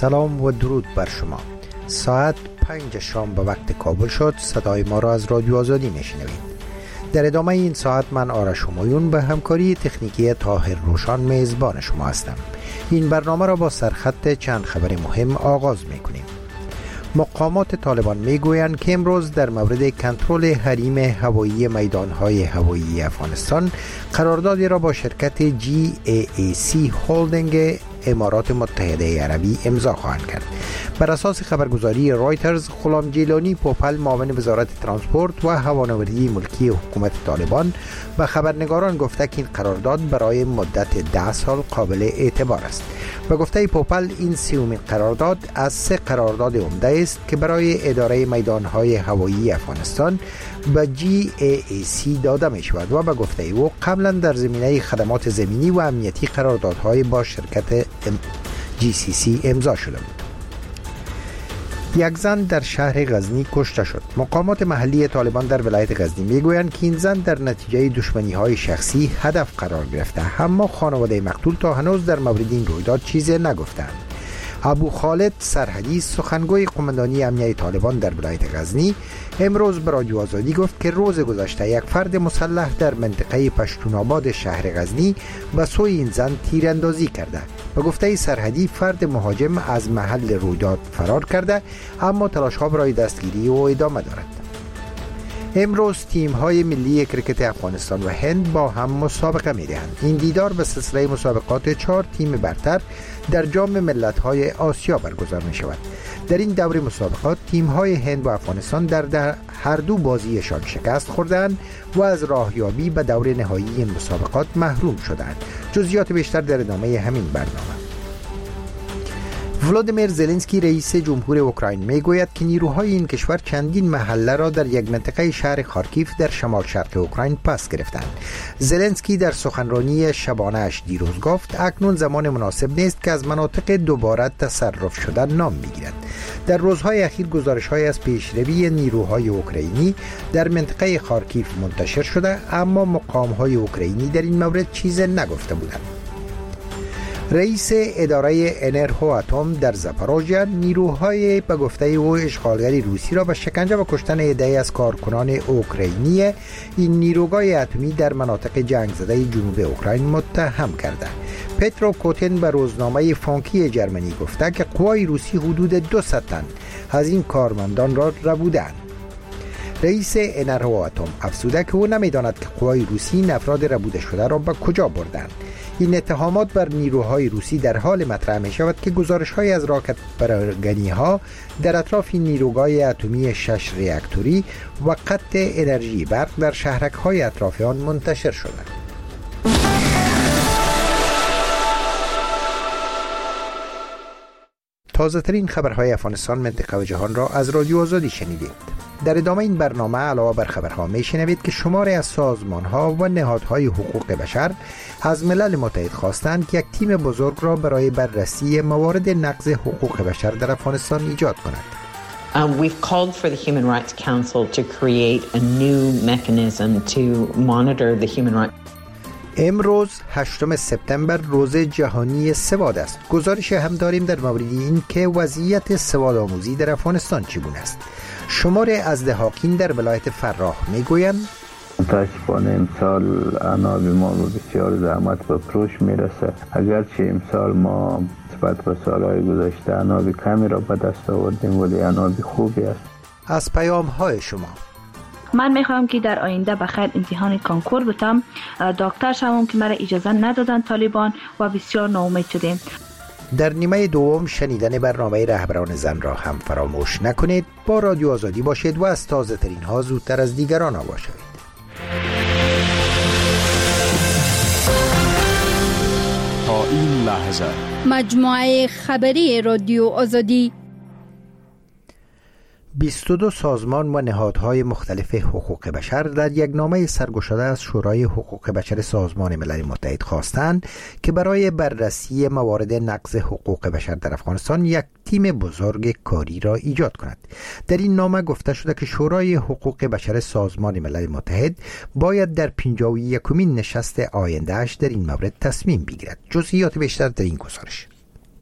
سلام و درود بر شما. ساعت 5 شام به وقت کابل شد. صدای ما را از رادیو آزادی میشنوید. در ادامه این ساعت من آرش همایون به همکاری تکنیکی طاهر روشان میزبان شما هستم. این برنامه را با سرخط چند خبر مهم آغاز میکنیم. مقامات طالبان میگویند که امروز در مورد کنترل حریم هوایی میدانهای هوایی افغانستان قراردادی را با شرکت GAAC هولدینگ امارات متحده عربی امضا خواهند کرد. بر اساس خبرگزاری رایترز، غلام جیلانی پوپل معاون وزارت ترانسپورت و هوانوردی ملکی حکومت طالبان و خبرنگاران گفته که این قرارداد برای مدت 10 سال قابل اعتبار است. به گفته پوپل این سومین قرارداد از 3 قرارداد عمده است که برای اداره میدانهای هوایی افغانستان به GAAC داده می شود و به گفته او قبلا در زمینه خدمات زمینی و امنیتی قراردادهای با شرکت GCC امضا شده بود. یک زن در شهر غزنی کشته شد. مقامات محلی طالبان در ولایت غزنی میگویند که این زن در نتیجه دشمنی‌های شخصی هدف قرار گرفته، اما خانواده مقتول تا هنوز در مورد این رویداد چیزی نگفتند. ابو خالد سرحدی، سخنگوی قماندانی امنیه طالبان در ولایت غزنی، امروز به رادیو آزادی گفت که روز گذشته یک فرد مسلح در منطقه پشتون آباد شهر غزنی به سوی این زن تیراندازی کرده. به گفته سرحدی فرد مهاجم از محل رویداد فرار کرده، اما تلاش‌ها برای دستگیری او ادامه دارد. امروز تیم‌های ملی کرکت افغانستان و هند با هم مسابقه می‌دهند. این دیدار به سلسله مسابقات 4 تیم برتر در جام ملت‌های آسیا برگزار می‌شود. در این دور مسابقات تیم‌های هند و افغانستان در هر دو بازیشان شکست خوردند و از راهیابی به دور نهایی این مسابقات محروم شدند. جزئیات بیشتر در ادامه همین برنامه. ولادیمیر زلنسکی رئیس جمهور اوکراین میگوید که نیروهای این کشور چندین محله را در یک منطقه شهر خارکیف در شمال شرق اوکراین پس گرفتند. زلنسکی در سخنرانی شبانه اش دیروز گفت اکنون زمان مناسب نیست که از مناطق دوباره تصرف شدن نام میگیرد. در روزهای اخیر گزارش‌های از پیشروی نیروهای اوکراینی در منطقه خارکیف منتشر شده، اما مقام‌های اوکراینی در این مورد چیزی نگفته بودند. رئیس اداره انرژی اتم در زاپاروژیا نیروهای به گفته او اشغالگری روسی را به شکنجه و کشتن عده‌ای از کارکنان اوکراینی این نیروگاه اتمی در مناطق جنگ زده جنوب اوکراین متهم کرده. پترو کوتین به روزنامه فانکی جرمنی گفته که قوای روسی حدود 200 تن از این کارمندان را ربودند. رئیس انرژی اتم افزوده که او نمی‌داند که قوای روسی این افراد ربوده شده را به کجا بردند. این اتهامات بر نیروهای روسی در حال مطرح می شود که گزارش‌های از راکت پراگنی‌ها در اطراف نیروگاه اتمی 6 راکتوری و قطع انرژی برق در شهرک‌های اطراف آن منتشر شده. تازه‌ترین خبرهای افغانستان، منطقه و جهان را از رادیو آزادی شنیدید. در ادامه این برنامه علاوه بر خبرها میشنوید که شماری از سازمان‌ها و نهادهای حقوق بشر از ملل متحد خواستند که یک تیم بزرگ را برای بررسی موارد نقض حقوق بشر در افغانستان ایجاد کند. We've called for the Human Rights Council to create a new mechanism to monitor the human rights. امروز 8 سپتامبر روز جهانی سواد است. گزارش هم داریم در مورد این که وضعیت سواد آموزی در افغانستان چگونه است. شمار از دهاقین در ولایت فراه میگویند متاسفانه امسال عناب ما بسیار زحمت به فروش میرسه. اگرچه امسال ما نسبت به سالهای گذشته عناب کمی را به دست آوردیم، ولی عناب خوبی است. از پیام های شما: من میخوام که در آینده بخیر امتحان کانکور بتم، دکتر شوم که مرا اجازه ندادن طالبان و بسیار ناامید شدیم. در نیمه دوم شنیدن برنامه رهبران زن را هم فراموش نکنید. با رادیو آزادی باشید و از تازه ترین ها زودتر از دیگران آگاه شوید. تا این لحظه مجموعه خبری رادیو آزادی 22 سازمان و نهادهای مختلف حقوق بشر در یک نامه سرگشاده از شورای حقوق بشر سازمان ملل متحد خواستند که برای بررسی موارد نقض حقوق بشر در افغانستان یک تیم بزرگ کاری را ایجاد کند. در این نامه گفته شده که شورای حقوق بشر سازمان ملل متحد باید در 51مین نشست آینده‌اش در این مورد تصمیم بگیرد. جزئیات بیشتر در این گزارش.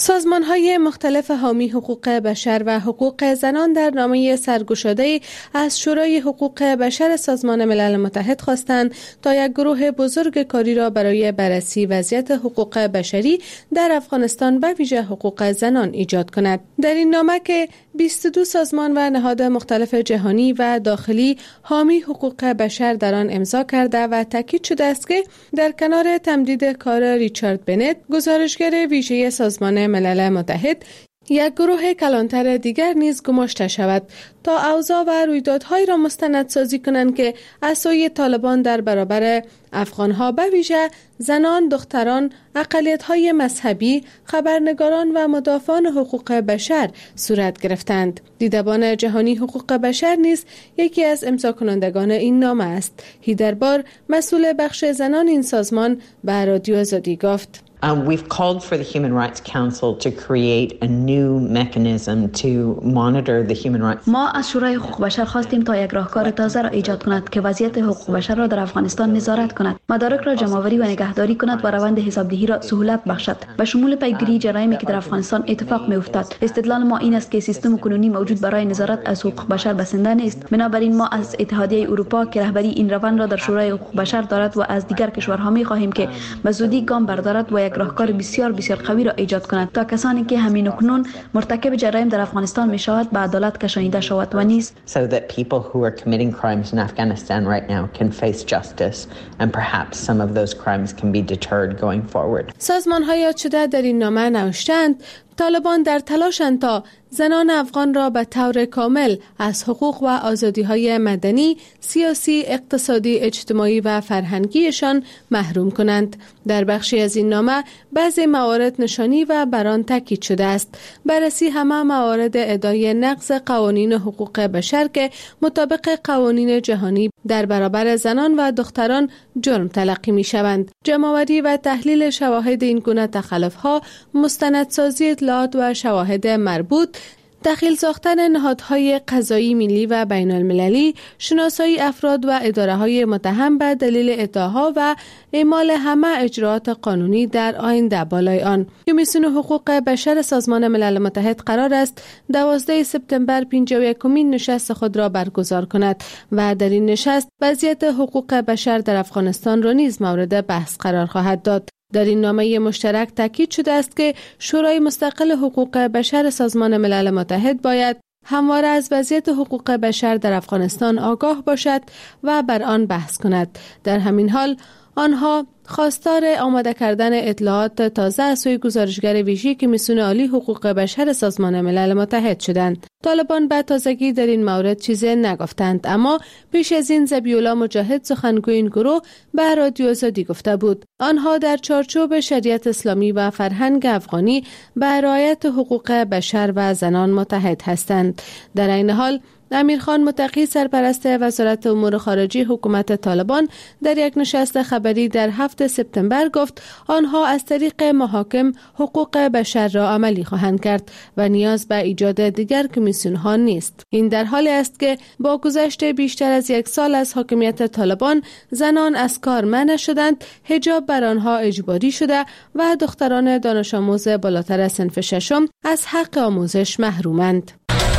سازمان‌های مختلف حامی حقوق بشر و حقوق زنان در نامه سرگشاده از شورای حقوق بشر سازمان ملل متحد خواستند تا یک گروه بزرگ کاری را برای بررسی وضعیت حقوق بشری در افغانستان و ویژه حقوق زنان ایجاد کند. در این نامه که 22 سازمان و نهاد مختلف جهانی و داخلی حامی حقوق بشر در آن امضا کرده و تاکید شده است که در کنار تمدید کار ریچارد بنت، گزارشگر ویژه سازمان ملل متحد، یک گروه کلانتر دیگر نیز گماشته شود تا اوضاع و رویدادهایی را مستندسازی کنند که از سوی طالبان در برابر افغانها به ویژه زنان، دختران، اقلیت‌های مذهبی، خبرنگاران و مدافعان حقوق بشر صورت گرفتند. دیدبان جهانی حقوق بشر نیز یکی از امضاکنندگان این نامه است. هیدربار، مسئول بخش زنان این سازمان، به رادیو آزادی گفت: We've called for the Human Rights Council to create a new mechanism to monitor the human rights. ما از شورای حقوق بشر خواستیم تا یک راهکار تازه را ایجاد کند که وضعیت حقوق بشر را در افغانستان نظارت کند، مدارک را جمع‌آوری و نگهداری کند و روند حسابدهی را سهولت بخشد، به شمول پیگیری جرایمی که در افغانستان اتفاق می‌افتد. استدلال ما این است که سیستم کنونی موجود برای نظارت از حقوق بشر بسنده نیست. بنابراین ما از اتحادیه اروپا که رهبری این روند را در شورای حقوق بشر دارد و از دیگر کشورها می‌خواهیم که به زودی گام بردارد و یک راهکار بسیار قوی را ایجاد کند تا کسانی که همین‌اکنون مرتکب جرایم در افغانستان می‌شوند به عدالت کشانیده شود و نیز so that people who are committing crimes in Afghanistan right now can face justice and perhaps some of those crimes can be deterred going forward. سازمان‌های یاد شده در این نامه نوشتند طالبان در تلاشند تا زنان افغان را به طور کامل از حقوق و آزادی‌های مدنی، سیاسی، اقتصادی، اجتماعی و فرهنگیشان محروم کنند. در بخشی از این نامه بعضی موارد نشانی و بر آن تاکید شده است. بررسی همه موارد ادعای نقض قوانین حقوق بشر که مطابق قوانین جهانی در برابر زنان و دختران جرم تلقی می‌شوند. جمع‌آوری و تحلیل شواهد این گونه تخلف‌ها، مستندسازی اطلاعات و شواهد مربوط، دخیل ساختن نهادهای قضایی ملی و بین المللی، شناسایی افراد و اداره‌های متهم به دلیل ادعاها و اعمال همه اجراءات قانونی در آینده بالای آن. کمیسیون حقوق بشر سازمان ملل متحد قرار است 12 سپتامبر 51مین نشست خود را برگزار کند و در این نشست وضعیت حقوق بشر در افغانستان را نیز مورد بحث قرار خواهد داد. در این نامه مشترک تاکید شده است که شورای مستقل حقوق بشر سازمان ملل متحد باید همواره از وضعیت حقوق بشر در افغانستان آگاه باشد و بر آن بحث کند. در همین حال آنها خواستار آماده کردن اطلاعات تازه از سوی گزارشگر ویژه کمیسیون عالی حقوق بشر سازمان ملل متحد شدند. طالبان به تازگی در این مورد چیزی نگفتند، اما پیش از این ذبیح‌الله مجاهد سخنگوی این گروه به رادیو آزادی گفته بود آنها در چارچوب شریعت اسلامی و فرهنگ افغانی به رعایت حقوق بشر و زنان متحد هستند. در این حال امیرخان متقی سرپرست وزارت امور خارجه حکومت طالبان در یک نشست خبری در 7 سپتامبر گفت آنها از طریق محاکم حقوق بشر را عملی خواهند کرد و نیاز به ایجاد دیگر کمیسیون ها نیست. این در حالی است که با گذشت بیشتر از یک سال از حاکمیت طالبان زنان از کار منع شدند، حجاب بر آنها اجباری شده و دختران دانش آموز بالاتر از صنف ششم از حق آموزش محرومند.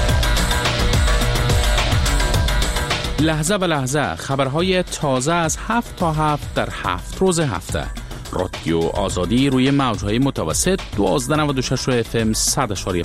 لحظه به لحظه خبرهای تازه از 7 تا 7 در 7 روز هفته. رادیو آزادی روی موجهای متوسط 1296 FM 100.5.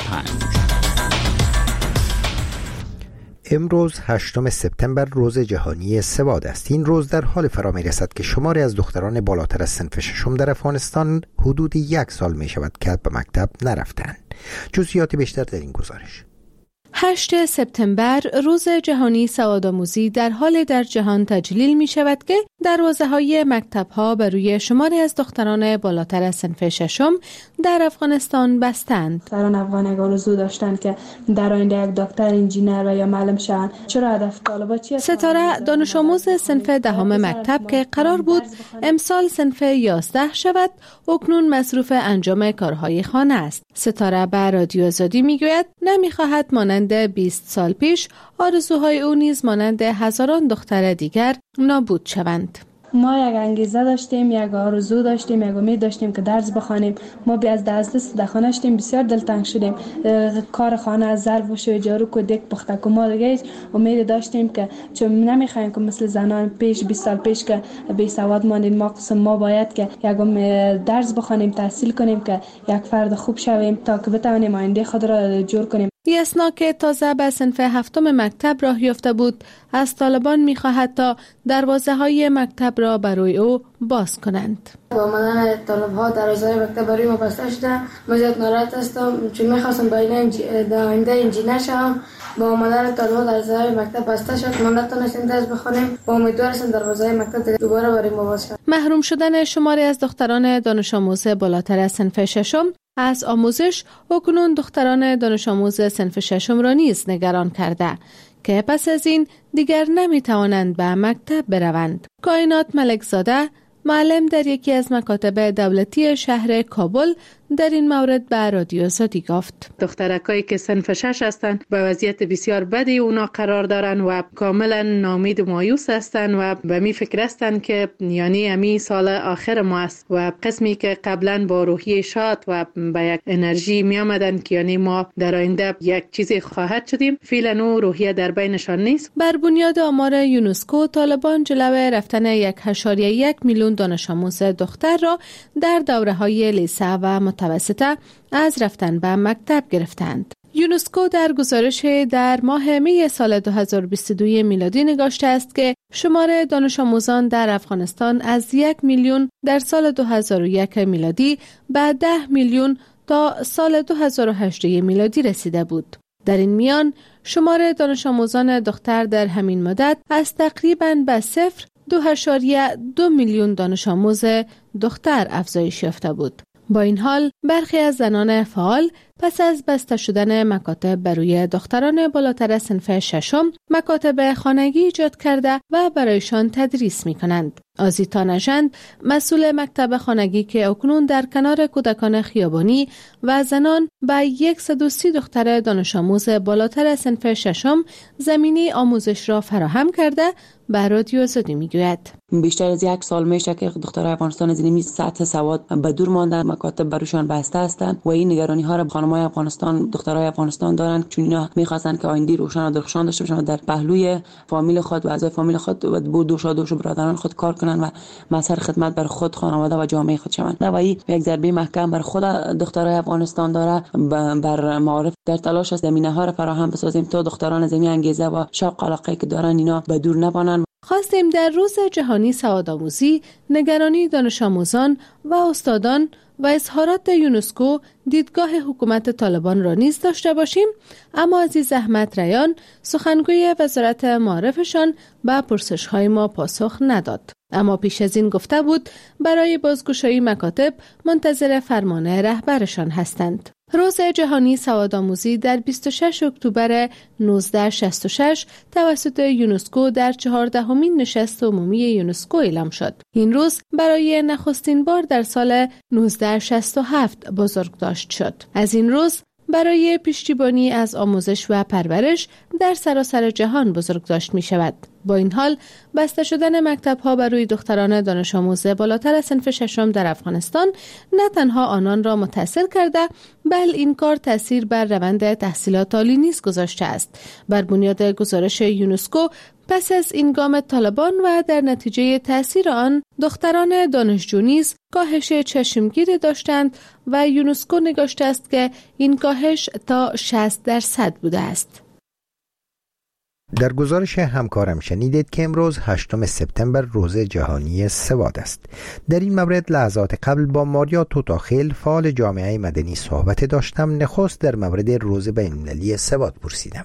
امروز 8 سپتامبر روز جهانی سواد است. این روز در حال فرا می رسد که شماری از دختران بالاتر از صنف ششم در افغانستان حدود 1 سال می شود که به مکتب نرفتند. جزئیات بیشتر در این گزارش. 8 سپتامبر روز جهانی سوادآموزی در حال در جهان تجلیل می شود که دروازه‌های مکتب‌ها بر روی شماری از دختران بالاتر از صنف ششم در افغانستان بستند. دختران افغان یک آرزو داشتند که در آینده یک دکتر، انجینر و یا معلم شوند. چرا هدف طالبان چیست؟ ستاره دانش آموز صنف دهم مکتب که قرار بود امسال صنف 11 شود، اکنون مصروف انجام کارهای خانه است. ستاره به رادیو آزادی میگوید نمیخواهد مانند 20 سال پیش آرزوهای او نیز مانند هزاران دختر دیگر نابود شوند. ما یک انگیزه داشتیم، یک آرزو داشتیم، یک امید داشتیم که درس بخوانیم. ما بی از دست خانه شدیم، بسیار دلتنگ شدیم. کار خانه از ظرف و جارو کو دک پخته کو ما دیگه امید داشتیم که چون نمیخوایم که مثل زنان پیش 20 سال پیش که بی سواد ماندیم، ما باید که یک درس بخوانیم، تحصیل کنیم که یک فرد خوب شویم تا که بتوانیم آینده خود را جور کنیم. یسنا که تازه به صنف هفتم مکتب راه یافته بود، از طالبان می‌خواهد تا دروازه‌های مکتب را برای او باز کنند. با آمدن طالب‌ها دروازه‌های مکتب برای ما بسته شده. من زیاد ناراحت هستم چون می‌خواستم در آینده انجینر شوم. با آمدن طالب‌ها دروازه‌های مکتب بسته شد، ما نتونستیم درس بخونیم. با امیدوار هستم دروازه‌های مکتب دوباره برای ما باز شود. محروم شدن شماری از دختران دانش آموز بالاتر از صنف ششم از آموزش اکنون دختران دانش آموز صنف ششم را نیز نگران کرده که پس از این دیگر نمی توانند به مکتب بروند. کائنات ملکزاده، معلم در یکی از مکاتب دولتی شهر کابل، در این مورد به رادیو آزادی گفت: دخترکایی که صنف 6 هستند به وضعیت بسیار بدی اونا قرار دارن و کاملا ناامید و مایوس هستند و به می فکر هستند که یعنی امی سال آخر ما است و قسمی که قبلا با روحیه شاد و به یک انرژی می آمدن که یعنی ما در آینده یک چیزی خواهد شدیم، فعلا روحیه در بینشان نیست. بر بنیاد آمار یونسکو، طالبان جلو رفتن 1.1 میلیون دانش آموز دختر را در دوره‌های لیسه و متوسطه از رفتن به مکتب گرفتند. یونسکو در گزارش در ماه می سال 2022 میلادی نگاشته است که شمار دانش آموزان در افغانستان از 1 میلیون در سال 2001 میلادی به 10 میلیون تا سال 2008 میلادی رسیده بود. در این میان شمار دانش آموزان دختر در همین مدت از تقریباً به 2.2 میلیون دانش آموز دختر افزایش یافته بود. با این حال برخی از زنان فعال پس از بسته شدن مکاتب برای دختران بالاتر صنف ششم مکاتب خانگی ایجاد کرده و برایشان تدریس می کنند. آزیتا نژند، مسئول مکتب خانگی که اکنون در کنار کودکان خیابانی و زنان به 130 دختر دانش آموز بالاتر صنف ششم زمینه آموزش را فراهم کرده، به رادیو آزادی میگوید: بیشتر از 1 سال میشه که دخترای افغانستان از این سطح سواد به دور ماندن، مکاتب برایشان بسته هستند و این نگرانی ها را خانم‌های افغانستان، دخترای افغانستان دارن، چون اینا می‌خواستن که آینده روشن و درخشان داشته باشن و در پهلوی فامیل خود و اعضای فامیل خود و دوش برادران خود کار کنن و مظهر خدمت بر خود، خانواده و جامعه خود شوند. و این یک ضربه محکم بر خود دخترای افغانستان داره. بر معارف در تلاش است زمینه‌ها را فراهم بسازیم تا دختران زمین انگیزه و شوق علاقه که دارن اینا به دور نبانن. خواستیم در روز جهانی سوادآموزی نگرانی دانش آموزان و استادان و اظهارات یونسکو دیدگاه حکومت طالبان را نیز داشته باشیم، اما عزیز احمد ریان، سخنگوی وزارت معارفشان به پرسش‌های ما پاسخ نداد. اما پیش از این گفته بود برای بازگشایی مکاتب منتظر فرمان رهبرشان هستند. روز جهانی سوادآموزی در 26 اکتبر 1966 توسط یونسکو در 14مین نشست عمومی یونسکو اعلام شد. این روز برای نخستین بار در سال 1967 بزرگداشت شد. از این روز برای پشتیبانی از آموزش و پرورش در سراسر جهان بزرگداشت می شود. با این حال بسته شدن مکتب‌ها برای دختران دانش آموز بالاتر از صنف ششم در افغانستان نه تنها آنان را متاثر کرده، بل این کار تأثیر بر روند تحصیلات عالی نیز گذاشته است. بر بنیاد گزارش یونسکو، پس از این گام طالبان و در نتیجه تأثیر آن، دختران دانشجو نیز کاهش چشمگیری داشتند و یونسکو نگاشته است که این کاهش تا 60% بوده است. در گزارش همکارم شنیدید که امروز 8 سپتامبر روز جهانی سواد است. در این مورد لحظات قبل با ماریا توتاخیل، فعال جامعه مدنی، صحبت داشتم. نخست در مورد روز بین‌المللی سواد پرسیدم.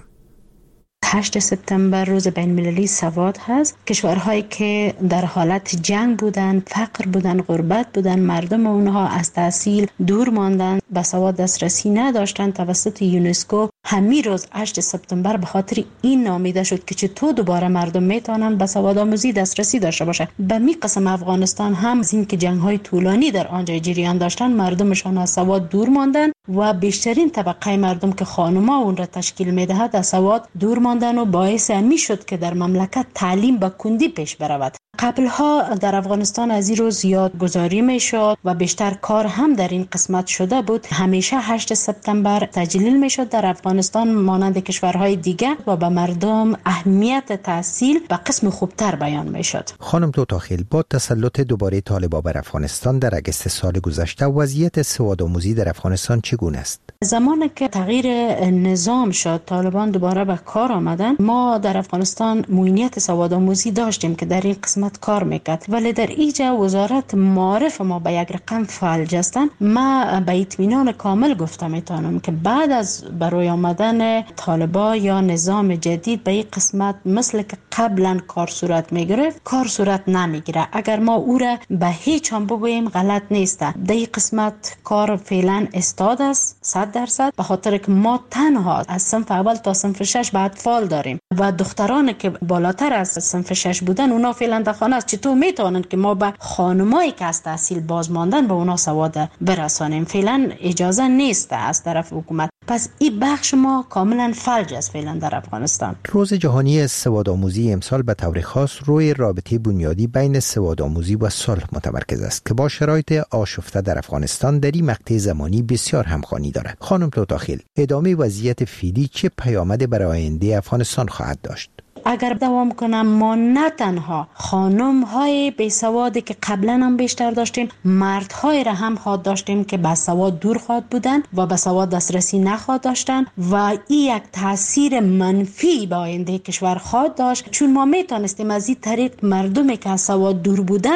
8 سپتامبر روز بین‌المللی سواد هست. کشورهایی که در حالت جنگ بودند، فقر بودند، غربت بودند، مردم اونها از تحصیل دور ماندند، به سواد دسترسی نداشتند، توسط یونسکو همین روز 8 سپتامبر به خاطر این نامیده شد که چطور دوباره مردم میتونن به سواد آموزی دسترسی داشته باشه. به می قسم افغانستان هم از این که جنگ‌های طولانی در آنجا جریان داشتن، مردمشان از سواد دور ماندن و بیشترین طبقه مردم که خانم‌ها اون را تشکیل میدهد از سواد دور ماندن و باعث می شد که در مملکت تعلیم با کندی پیش برود. قبلها در افغانستان از این روز یادگذاری میشد و بیشتر کار هم در این قسمت شده بود. همیشه 8 سپتامبر تجلیل میشد در افغانستان مانند کشورهای دیگه و به مردم اهمیت تحصیل به قسم خوبتر بیان میشد. خانم توتاخیل، با تسلط دوباره طالبان بر افغانستان در اگست سال گذشته وضعیت سوادآموزی در افغانستان چگونه است؟ زمانی که تغییر نظام شد، طالبان دوباره به کار آمدن، ما در افغانستان موینیت سوادآموزی داشتیم که در این قسمت کار میکرد، ولی در اینجا وزارت معارف ما به یک رقم فلج هستند. ما به اطمینان کامل گفته میتونم که بعد از بروی آمدن طالبان یا نظام جدید به این قسمت مثل که قبلا کار صورت میگرفت، کار صورت نمیگیره. اگر ما او را به هیچ هم بگوییم غلط نیست. در این قسمت کار فعلا استاد است 100%، به خاطر که ما تنها از صنف اول تا صنف 6 به اطفال داریم و دختران که بالاتر از صنف 6 بودن اونا فعلا در خانه است. چطور میتونن که ما به خانمایی که از تحصیل باز ماندن به اونا سواد برسانیم؟ فعلا اجازه نیست از طرف حکومت. پس این بخش ما کاملا فلج است فعلا در افغانستان. روز جهانی سوادآموزی امسال به طور خاص روی رابطه بنیادی بین سوادآموزی و صلح متمرکز است که با شرایط آشفته در افغانستان در این مقطع زمانی بسیار همخوانی دارد. خانم توتاخیل، ادامه وضعیت فعلی چه پیامد برای آینده افغانستان خواهد داشت؟ اگر دوام کنم، ما نه تنها خانم های بی سوادی که قبلا هم بیشتر داشتیم، مرد های را هم خواهد داشتیم که به سواد دور خواهد بودن و به سواد دسترسی نخواهد داشتن و این یک تاثیر منفی به آینده کشور خواهد داشت، چون ما میتونستیم از این طریق مردمی که از سواد دور بودن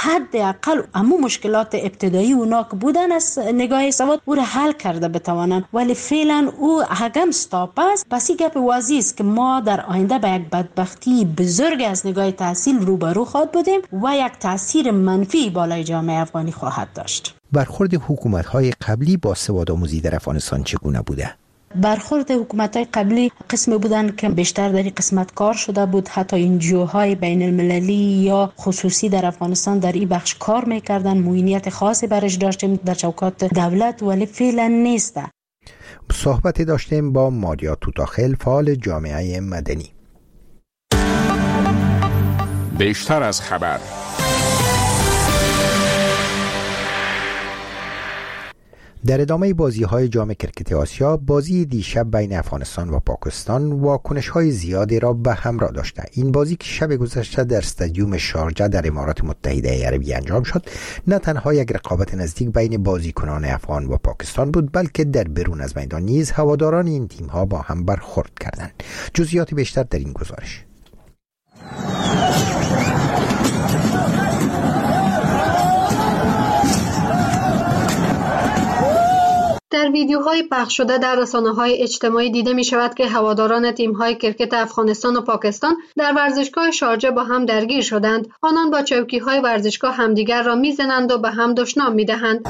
حداقل امو مشکلات ابتدایی اونا که بودن از نگاه سواد او را حل کرده بتوانند، ولی فعلا او هگم استاپ است. پس این گپ واضح است که ما در آینده به یک بدبختی بزرگ از نگاه تحصیل روبرو خواهد بودیم و یک تاثیر منفی بالای جامعه افغانی خواهد داشت. برخورد حکومت‌های قبلی با سوادآموزی در افغانستان چگونه بوده؟ برخورد حکومت‌های قبلی قسمی بودند که بیشتر در این قسمت کار شده بود. حتی انجیوهای بین المللی یا خصوصی در افغانستان در این بخش کار می‌کردند. موینیت خاصی برش داشتیم در چوکات دولت، ولی فعلا نیست. صحبتی داشتیم با ماریا توتاخیل، فعال جامعه مدنی. بیشتر از خبر. در ادامه بازی‌های جام کرکت آسیا، بازی دیشب بین افغانستان و پاکستان واکنش‌های زیادی را به همراه داشته. این بازی که شب گذشته در استادیوم شارجه در امارات متحده عربی انجام شد، نه تنها یک رقابت نزدیک بین بازیکنان افغان و پاکستان بود، بلکه در بیرون از میدان نیز هواداران این تیم‌ها با هم برخورد کردند. جزئیات بیشتر در این گزارش. در ویدیوهای پخش شده در رسانه‌های اجتماعی دیده می‌شود که هواداران تیم‌های کرکت افغانستان و پاکستان در ورزشگاه شارجه با هم درگیر شدند. آنان با چوکی‌های ورزشگاه همدیگر را می‌زنند و به هم دشنام می‌دهند.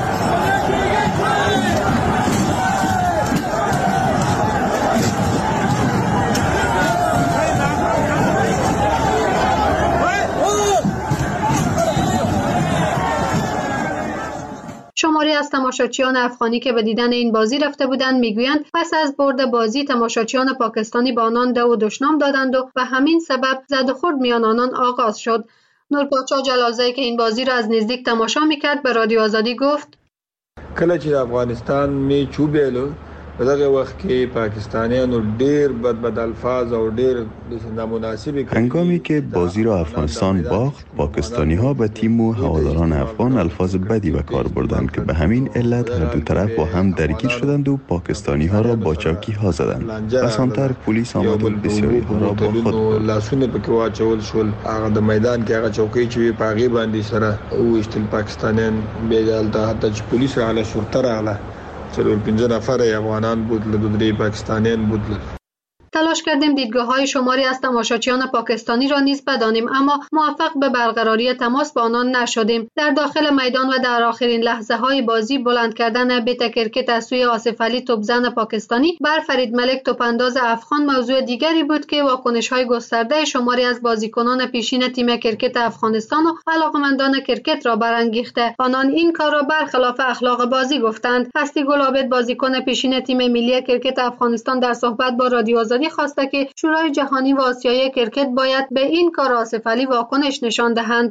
شماری از تماشاچیان افغانی که به دیدن این بازی رفته بودند میگویند پس از برد بازی تماشاچیان پاکستانی با آنان دو و دشنام دادند و به همین سبب زد و خورد میان آنان آغاز شد. نورپاچا جلالزایی که این بازی را از نزدیک تماشا میکرد به رادیو آزادی گفت: کله چې افغانستان می چوبېلو په دغه وخت کې پاکستانیانو ډېر بد الفاظ او ډېر نامناسبی هنگامی که بازی را افغانستان باخت، پاکستانی ها به تیم و هواداران افغان الفاظ بدی به کار بردند که به همین علت هر دو طرف با هم درگیر شدند و پاکستانی ها را با چاکی ها زدند. بسانتر پلیس آمد و بسیاری ها را با خود برد. لاسونه پکې واچول شول. هغه د میدان کې هغه چوکۍ چې په هغې باندې سره وویشتل پاکستانیان. بیا دلته حتی چې پلیس راغله، شرطه راغله، 4-5 نفر افغانان بودل، 2-3 پاکستانیان بودل. تلاش کردیم دیدگاه‌های شماری از تماشاچیان پاکستانی را نیز بدانیم، اما موفق به برقراری تماس با آنان نشدیم. در داخل میدان و در آخرین لحظه‌های بازی بلند کردن بیت کرکت از سوی آصف علی توپزن پاکستانی بر فرید ملک توپانداز افغان موضوع دیگری بود که واکنش‌های گسترده شماری از بازیکنان پیشین تیم کرکت افغانستان و علاقه‌مندان کرکت را برانگیخته. آنان این کار را برخلاف اخلاق بازی گفتند. هستی گل عابد بازیکن پیشین تیم ملی کرکت افغانستان در صحبت با رادیو آزادی خواسته که شورای جهانی و آسیایی کرکت باید به این کار آصفعلی واکنش نشان دهند.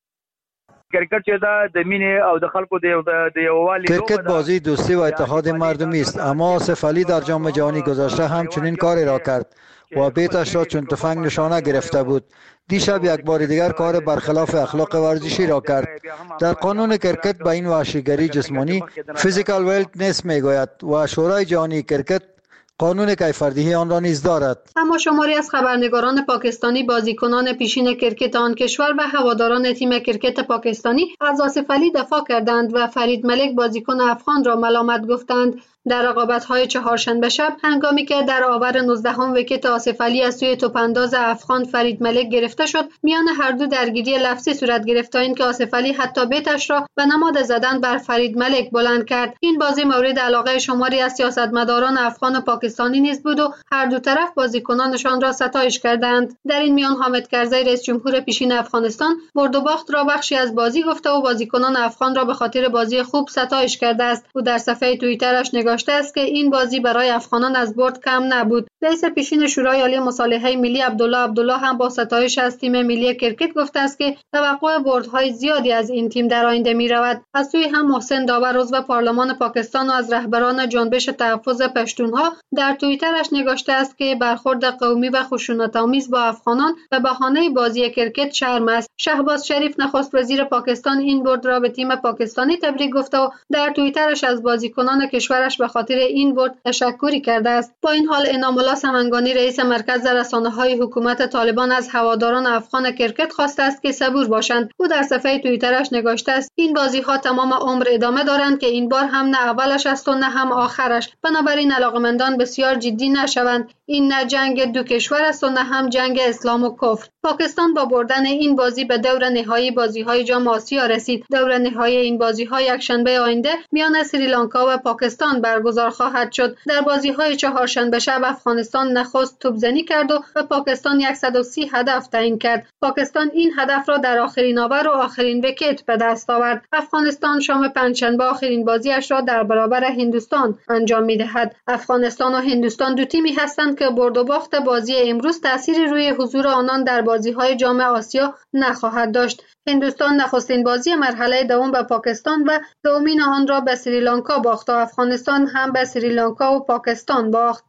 کرکت بازی دوستی و اتحاد مردمی است، اما آصف علی در جام جهانی گذشته همچنین کاری را کرد و بیتش را چون تفنگ نشانه گرفته بود. دیشب یک بار دیگر کار برخلاف اخلاق ورزشی را کرد. در قانون کرکت به این وحشیگری جسمانی فیزیکال ویلنس میگوید و شورای جهانی کرکت قانون کیفردهی آن را نیز دارد. اما شماری از خبرنگاران پاکستانی، بازیکنان پیشین کرکت آن کشور و هواداران تیم کرکت پاکستانی از آصف علی دفاع کردند و فرید ملک بازیکن افغان را ملامت گفتند. در رقابت‌های چهارشنبه شب هنگامی که در آور 19ام ویکت آصف علی از سوی توپانداز افغان فرید ملک گرفته شد، میان هر دو درگیری لفظی صورت گرفت تا اینکه آصف علی حتی بیتش را به نماد زدن بر فرید ملک بلند کرد. این بازی مورد علاقه شماری از سیاستمداران افغان و پاکستانی نیز بود و هر دو طرف بازیکنانشان را ستایش کردند. در این میان حامد کرزی رئیس جمهور پیشین افغانستان برد و باخت را بخشی از بازی گفته و بازیکنان افغان را به خاطر بازی خوب ستایش کرده است. او در صفحه توییترش نگاشته است که این بازی برای افغانان از برد کم نبود. رئیس پیشین شورای عالی مصالحه ملی عبدالله هم با ستایش از تیم ملی کرکت گفته است که توقع بردهای زیادی از این تیم در آینده می رود. از سوی هم محسن داور عضو پارلمان پاکستان و از رهبران جنبش تحفظ پشتونها در توییترش نگاشته است که برخورد قومی و خشونت‌آمیز با افغانان به بهانه بازی کرکت شرم است. شهباز شریف نخست وزیر پاکستان این برد را به تیم پاکستانی تبریک گفته و در توییترش از بازیکنان کشورش به خاطر این برد تشکری کرده است. با این حال انعام الله سمنگانی رئیس مرکز رسانه‌های حکومت طالبان از هواداران افغان کرکت خواسته است که صبور باشند. او در صفحه توییترش نگاشته است این بازی‌ها تمام عمر ادامه دارند که این بار هم نه اولش است و نه هم آخرش. بنابراین علاقه‌مندان بسیار جدی نشوند. این نه جنگ دو کشور است و نه هم جنگ اسلام و کفر. پاکستان با بردن این بازی به دور نهایی بازی‌های جام آسیا رسید. دور نهایی این بازی‌ها یکشنبه آینده میان سریلانکا و پاکستان برگزار خواهد شد. در بازی‌های چهارشنبه شب افغانستان نخست توپزنی کرد و به پاکستان 130 هدف تعیین کرد. پاکستان این هدف را در آخرین آور و آخرین ویکت به دست آورد. افغانستان شام پنجشنبه آخرین بازیش را در برابر هندوستان انجام می‌دهد. افغانستان و هندوستان دو تیمی هستند که برد و باخت بازی امروز تأثیری روی حضور آنان در بازی‌های جام آسیا نخواهد داشت. هندوستان نخستین بازی مرحله دوم به پاکستان و دومین آن را به سریلانکا باخت و افغانستان هم به سریلانکا و پاکستان باخت.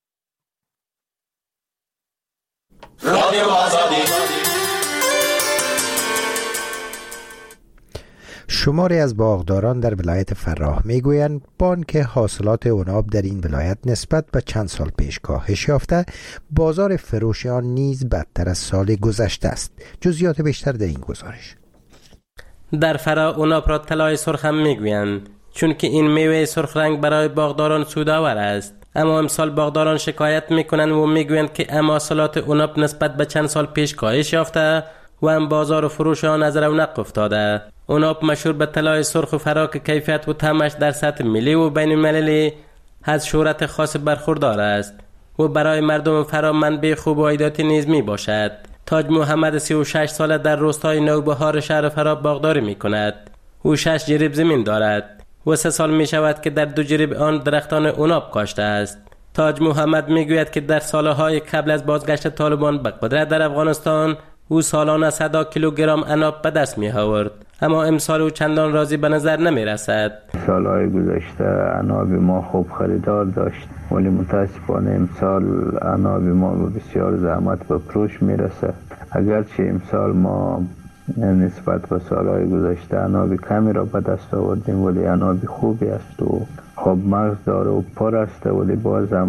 شماری از باغداران در ولایت فراه میگویند بانک حاصلات عناب در این ولایت نسبت به چند سال پیش کاهش یافته، بازار فروش آن نیز بدتر از سال گذشته است. جزئیات بیشتر در این گزارش. در فراه عناب را طلای سرخ هم میگویند چون که این میوه سرخ رنگ برای باغداران سودآور است. اما امسال باغداران شکایت میکنند و میگویند که محصولات عناب نسبت به چند سال پیش کاهش یافته و هم بازار و فروش آن از رونق افتاده. عناب مشهور به طلای سرخ و فرا که کیفیت و طعمش در سطح ملی و بین المللی از شهرت خاص برخوردار است و برای مردم فرا منبع خوب و عایداتی نیز می باشد. تاج محمد 36 ساله در روستای نوبهار شهر فرا باغداری می کند. او 6 جریب زمین دارد و 3 سال می شود که در 2 جریب آن درختان عناب کاشته است. تاج محمد می گوید که در سالهای قبل از بازگشت طالبان به قدرت در افغانستان او سالانه 100 کیلوگرم عناب به دست می آورد، اما امسال او چندان راضی به نظر نمی رسد. سالهای گذشته عناب ما خوب خریدار داشت، ولی متاسفانه امسال عناب ما به بسیار زحمت به فروش می رسد. اگرچه امسال ما نسبت به سالهای گذشته عناب کمی را به دست آوردیم، ولی عناب خوبی است و خوب مغز داره و پر است، ولی بازم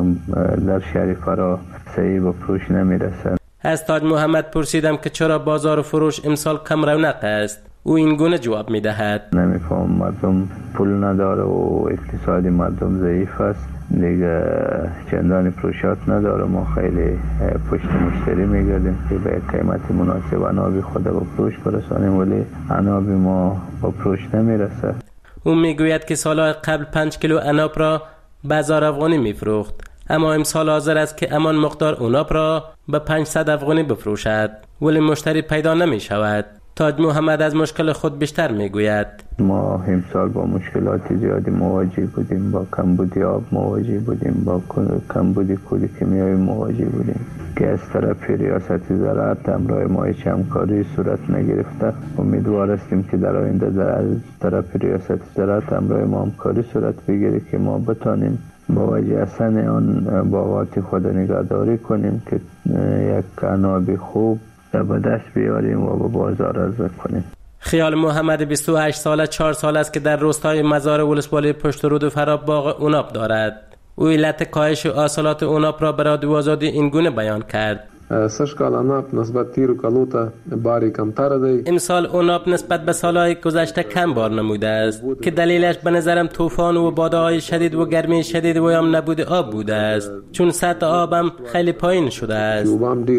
در شهر فرا صحیح به فروش نمی رسد. از تاج محمد پرسیدم که چرا بازار فروش امسال کم رونق است. او این گونه جواب می دهد: نمیفهم، مردم پول نداره و اقتصادی مردم ضعیف است دیگه، چندانی فروشات نداره. ما خیلی پشت مشتری میگردیم که به قیمت مناسب عناب خود به فروش برسانیم، ولی عناب ما به فروش نمیرسه. او میگوید که سالهای قبل 5 کیلو عناب را بازار افغانی میفروخت، اما امسال حاضر است که همان مقدار عناب را به 500 افغانی بفروشد، ولی مشتری پیدا نمی شود. تاج محمد از مشکل خود بیشتر می گوید: ما امسال با مشکلات زیادی مواجه بودیم، با کمبود آب مواجه بودیم، با کمبود کود کیمیایی مواجه بودیم که از طرف ریاست زراعت همراه ما هیچ همکاری صورت نگرفته. امیدوار هستیم که در آینده از طرف ریاست زراعت همراه ما همکاری صورت بگیره که ما بتانیم با وجه حسن آن باغات خود نگهداری کنیم که یک عناب خوب به دست بیاریم و به بازار عرضه کنیم. خیال محمد 28 ساله 4 سال است که در روستای مزار ولسوالی پشت رود و فرا باغ عناب دارد. او علت کاهش حاصلات عناب را برای رادیو آزادی این گونه بیان کرد: سشکال عناب نسبت تیرو کالوتا باری کمتر دی. امسال عناب نسبت به سالهای گذشته کم بار نموده است که دلیلش به نظرم طوفان و بادهای شدید و گرمی شدید و هم نبود آب بوده است، چون سطح آبم خیلی پایین شده است.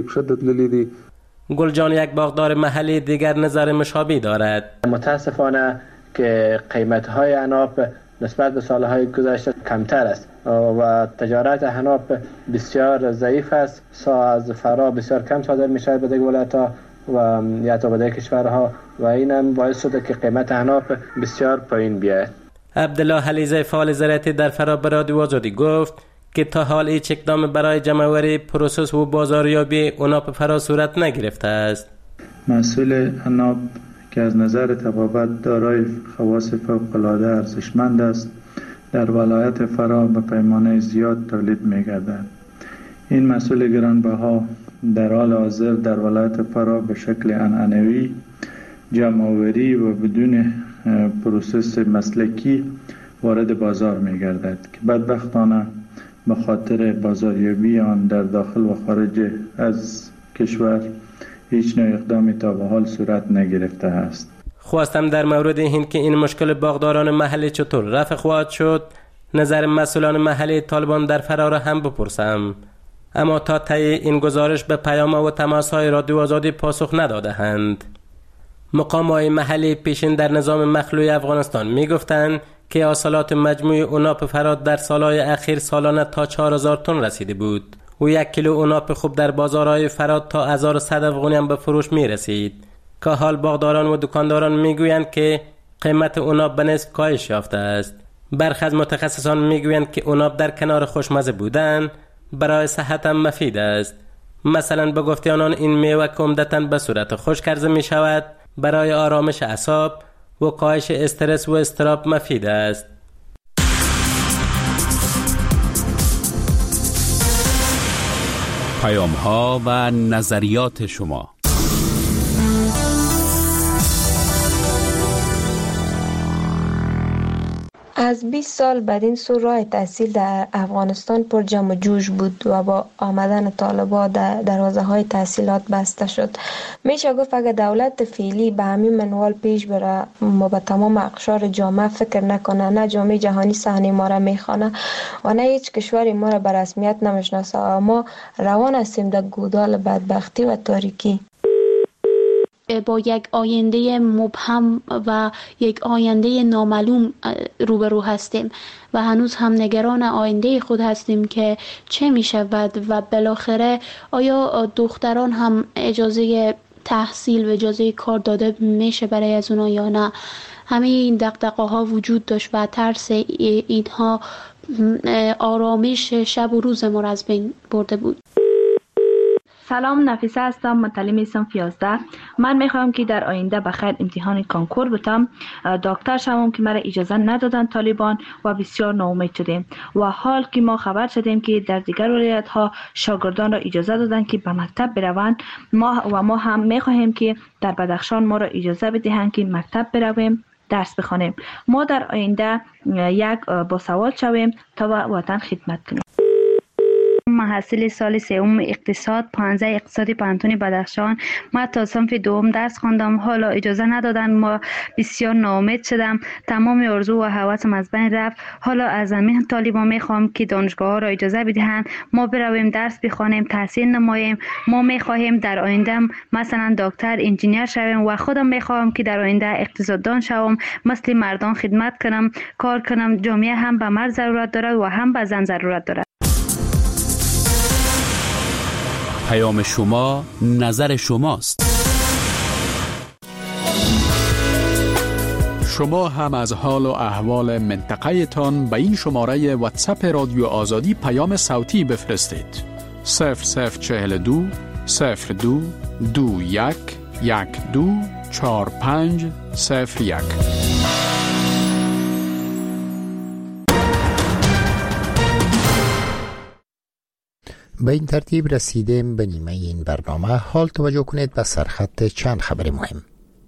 گلجان یک باغدار محلی دیگر نظر مشابه دارد. متاسفانه که قیمت‌های عناب نسبت به سالهای گذشته کمتر است و تجارت عناب بسیار ضعیف است. از فرا بسیار کم صادر می‌شود به دیگر ولایت‌ها و یا تا به دیگر کشورها و این هم باعث شده که قیمت عناب بسیار پایین بیاید. عبدالله حلیزه فعال زراعتی در فرا به رادیو آزادی گفت که تا حال هیچ اقدام برای جمع‌آوری پروسس و بازاریابی عناب فرا صورت نگرفته است. محصول عناب که از نظر طبابت دارای خواص فوق‌العاده ارزشمند است، در ولایت فرا به پیمانه زیاد تولید می‌گردد. این محصول گرانبها در حال حاضر در ولایت فرا به شکل عنعنوی جمع‌آوری و بدون پروسس مسلکی وارد بازار می‌گردد که بدبختانه به خاطر بازاریابی آن در داخل و خارج از کشور هیچ نوع اقدامی تا به حال صورت نگرفته است. خواستم در مورد این که این مشکل باغداران محلی چطور رفع خواهد شد نظر مسئولان محلی طالبان در فرا را هم بپرسم، اما تا طی این گزارش به پیام و تماس‌های رادیو آزادی پاسخ نداده‌اند. مقام‌های محلی پیشین در نظام مخلوع افغانستان می‌گفتند که حاصلات مجموعی عناب فرا در سالهای اخیر سالانه تا 4000 تن رسیده بود و 1 کیلو عناب خوب در بازارهای فرا تا 1100 افغانی هم به فروش می رسید که حال باغداران و دکانداران می گویند که قیمت عناب به نصف کاهش یافته است. برخی از متخصصان می گویند که عناب در کنار خوشمزه بودن برای صحت هم مفید است. مثلا به گفته آنان این میوه که عمدتاً به صورت خشک عرضه می شود برای آرامش اعصاب و کاهش استرس و اضطراب مفید است. پیام‌ها و نظریات شما. از 20 سال بدین سو راه تحصیل در افغانستان پر جمع و جوش بود و با آمدن طالبان دروازه های تحصیلات بسته شد. میشه گفت اگر دولت فعلی به همین منوال پیش بره ما به تمام اقشار جامعه فکر نکنه، نه جامعه جهانی صحنه ما را میخوانه و نه هیچ کشوری ما را به رسمیت نمیشناسه و ما روان هستیم در گودال بدبختی و تاریکی. با یک آینده مبهم و یک آینده نامعلوم روبرو هستیم و هنوز هم نگران آینده خود هستیم که چه می شود و بالاخره آیا دختران هم اجازه تحصیل و اجازه کار داده میشه برای از اونا یا نه. همه این دغدغه ها وجود داشت و ترس اینها آرامش شب و روز ما را از بین برده بود. سلام، نفیسه هستم، متعلم صنف 11. من میخوام که در آینده بخیر امتحان کانکور بتم، دکتر شوم که مرا اجازه ندادن طالبان و بسیار ناامید شدیم و حال که ما خبر شدیم که در دیگر ولایت ها شاگردان را اجازه دادن که به مکتب بروند. ما هم میخواهیم که در بدخشان ما را اجازه بدهند که مکتب برویم درس بخوانیم. ما در آینده یک باسواد شویم تا وطن خدمت کنیم. محصل سال سوم اقتصاد 15 اقتصادی پانتون بدخشان. من تا صنف دوم درس خواندم، حالا اجازه ندادن، ما بسیار ناامید شدم، تمام آرزو و هوسم از بین رفت. حالا از همین طالبان میخوام که دانشگاه ها را اجازه بدهند ما برویم درس بخوانیم، تحصیل نماییم. ما میخواهیم در آینده مثلا دکتر، انجینیر شویم و خودم میخوام که در آینده اقتصاددان شوم، مثل مردان خدمت کنم، کار کنم. جامعه هم به مرد ضرورت دارد و هم به زن ضرورت دارد. پیام شما نظر شماست. شما هم از حال و احوال منطقه تان به این شماره واتساپ رادیو آزادی پیام صوتی بفرستید. 0042 02 21 12 45 01. به این ترتیب رسیدیم به نیمه این برنامه. حال توجه کنید به سرخط چند خبر مهم.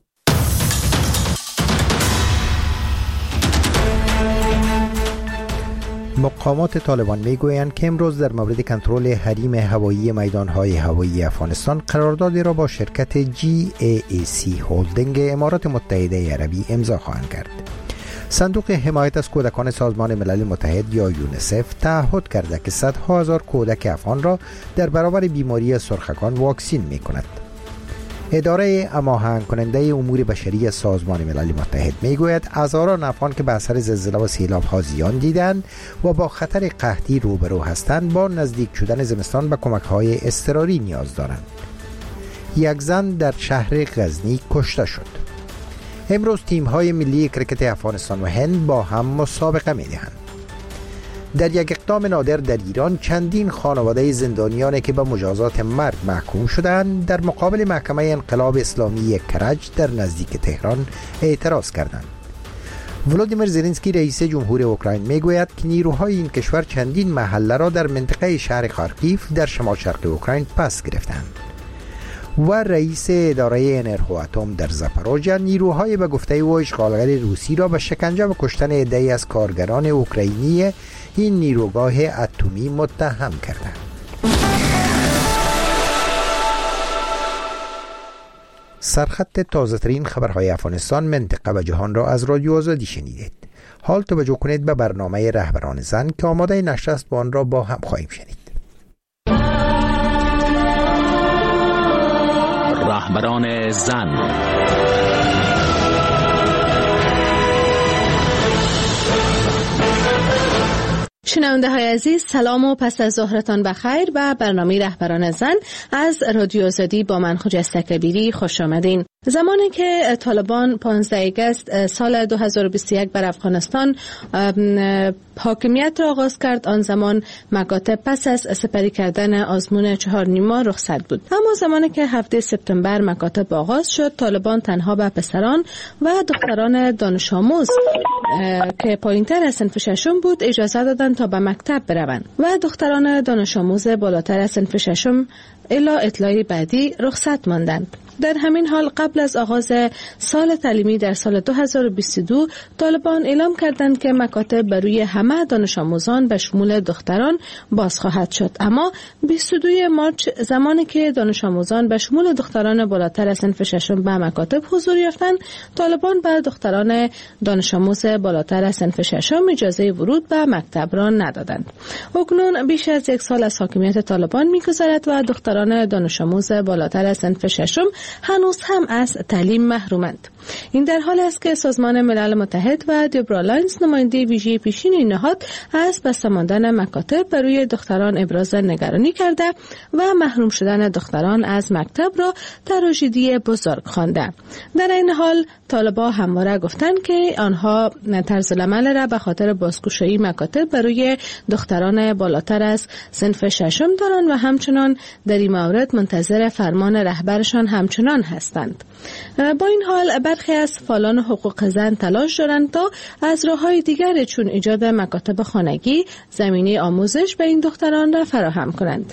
مقامات طالبان میگویند که امروز در مورد کنترل حریم هوایی میدانهای هوایی افغانستان قراردادی را با شرکت GAAC هولدینگ امارات متحده عربی امضا خواهند کرد. صندوق حمایت از کودکان سازمان ملل متحد یا یونیسف تعهد کرده که صدها هزار کودک افغان را در برابر بیماری سرخکان واکسین می کند. اداره هماهنگ کننده امور بشری سازمان ملل متحد می گوید هزاران افغان که به اثر زلزله و سیلاب ها زیان دیدند و با خطر قحطی روبرو هستند با نزدیک شدن زمستان به کمک های اضطراری نیاز دارند. یک زن در شهر غزنی کشته شد. امروز تیم های ملی کرکت افغانستان و هند با هم مسابقه می دهند. در یک اقدام نادر در ایران چندین خانواده زندانیانی که به مجازات مرگ محکوم شدند در مقابل محکمه انقلاب اسلامی کرج در نزدیک تهران اعتراض کردند. ولودیمیر زلنسکی رئیس جمهور اوکراین میگوید که نیروهای این کشور چندین محله را در منطقه شهر خارکیف در شمال شرق اوکراین پس گرفتند. و رئیس اداره انرژی در زاپاروژیا نیروهای به گفته او اشغالگر روسی را به شکنجه و کشتن عده‌ای از کارگران اوکراینی این نیروگاه اتمی متهم کردند. سرخط تازه‌ترین خبرهای افغانستان، منطقه و جهان را از رادیو آزادی شنیدید. حال توجه کنید به برنامه رهبران زن که آماده نشر است و آن را با هم خواهیم شنید. رهبران زن. شنونده های عزیز، سلام و پس از ظهرتان بخیر و برنامه رهبران زن از رادیو آزادی با من خجسته کبیری خوش آمدین. زمانی که طالبان 15 اگست سال 2021 بر افغانستان حاکمیت را آغاز کرد، آن زمان مکاتب پس از سپری کردن آزمون 4 ماه رخصت بود. اما زمانی که 7 سپتامبر مکاتب آغاز شد، طالبان تنها به پسران و دختران دانش آموز که پایین‌تر از صنف ششم بود اجازه دادند تا به مکتب بروند و دختران دانش آموز بالاتر از صنف ششم الا اطلاعی بعدی رخصت ماندند. در همین حال قبل از آغاز سال تعلیمی در سال 2022 طالبان اعلام کردند که مکاتب برای همه دانش آموزان به شمول دختران باز خواهد شد. اما 22 مارس زمانی که دانش آموزان به شمول دختران بالاتر از صنف ششم به مکاتب حضور یافتند، طالبان به دختران دانش آموز بالاتر از صنف ششم اجازه ورود به مکتب را ندادند. اکنون بیش از 1 سال از حاکمیت طالبان می‌گذرد و دختران دانش آموز بالاتر از صنف ششم هنوز هم از تعلیم محرومند. این در حال است که سازمان ملل متحد و دیبرا لاینز نماینده ویژه پیشین این نهاد از بسته ماندن مکاتب برای دختران ابراز نگرانی کرده و محروم شدن دختران از مکتب را تراژدی بزرگ خوانده. در این حال طالبان همواره گفتند که آنها طرز العمل را به خاطر بازگشایی مکاتب برای دختران بالاتر از صنف ششم دارند و همچنان در این مورد منتظر فرمان رهبرشان همچنان هستند. با این حال برخی از فعالان حقوق زن تلاش دارند تا از راه‌های دیگر چون ایجاد مکاتب خانگی زمینه آموزش به این دختران را فراهم کنند.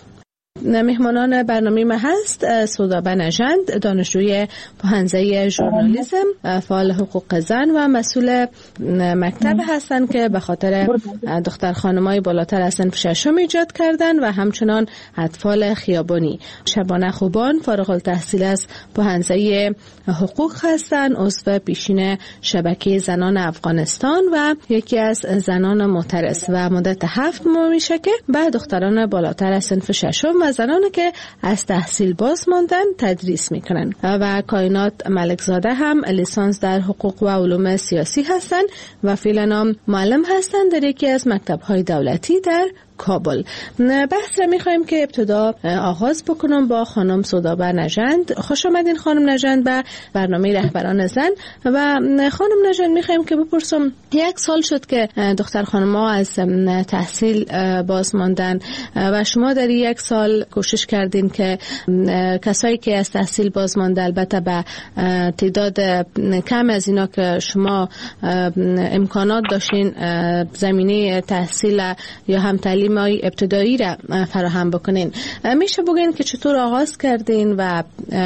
مهمانان برنامه ما هست سودا بنژند، دانشجوی پوهنځی ژورنالیسم، فعال حقوق زن و مسئول مکتب هستند که به خاطر دختر خانمای بالاتر از صنف ششم ایجاد کردند و همچنان اطفال خیابانی. شبانه خوبان فارغ التحصیل از پوهنځی حقوق هستند، عضو پیشین شبکه زنان افغانستان و یکی از زنان معترض و مدت 7 ماه میشه که به دختران بالاتر از صنف ششم و زنانی که از تحصیل باز ماندن تدریس میکنن. و کائنات ملکزاده هم لیسانس در حقوق و علوم سیاسی هستند و فعلا معلم هستند در یکی از مکتب‌های دولتی در کابل. بحث را می‌خوایم که ابتدا آغاز بکنم با خانم سودابه نژند. خوش آمدین خانم نژند به برنامه رهبران زن. و خانم نژند می‌خوایم که بپرسم 1 سال شد که دختر خانم‌ها از تحصیل باز ماندن و شما در 1 سال کوشش کردین که کسایی که از تحصیل باز مانده، البته به تعداد کم از اینا که شما امکانات داشتین زمینه تحصیل یا هم تعلیم ابتدایی را فراهم بکنین، میشه بگین که چطور آغاز کردین و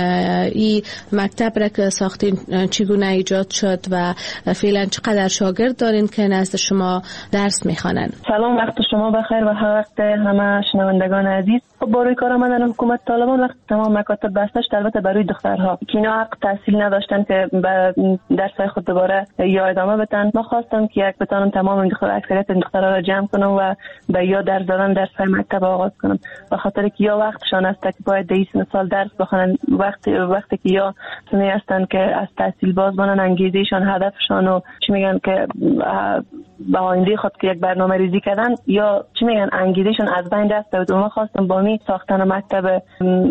این مکتب را که ساختین چگونه ایجاد شد و فعلا چقدر شاگرد دارین که نزد شما درس میخوانن؟ سلام، وقت شما بخیر و وقت همه شنوندگان عزیز. با روی کار آمدن حکومت طالبان وقت تمام مکاتب بسته شد، البته برای دخترها که اینا حق تحصیل نداشتن که به درس‌های خود دوباره یا ادامه بدن، ما خواستم که یک بتانم تمام اکثریت دخترها را جمع کنم و به یا درس دادن درس‌های مکتب آغاز کنم، به خاطر که یا وقتشان است که باید 20 سال درس بخونن، وقتی که یا سنی هستن که از تحصیل باز مانن، انگیزهشان، هدفشان و چی میگن که به آینده خود که یک برنامه ریزی کردن یا چی میگن انگیزهشون از بین رفته بود. ما خواستم با می ساختن مکتب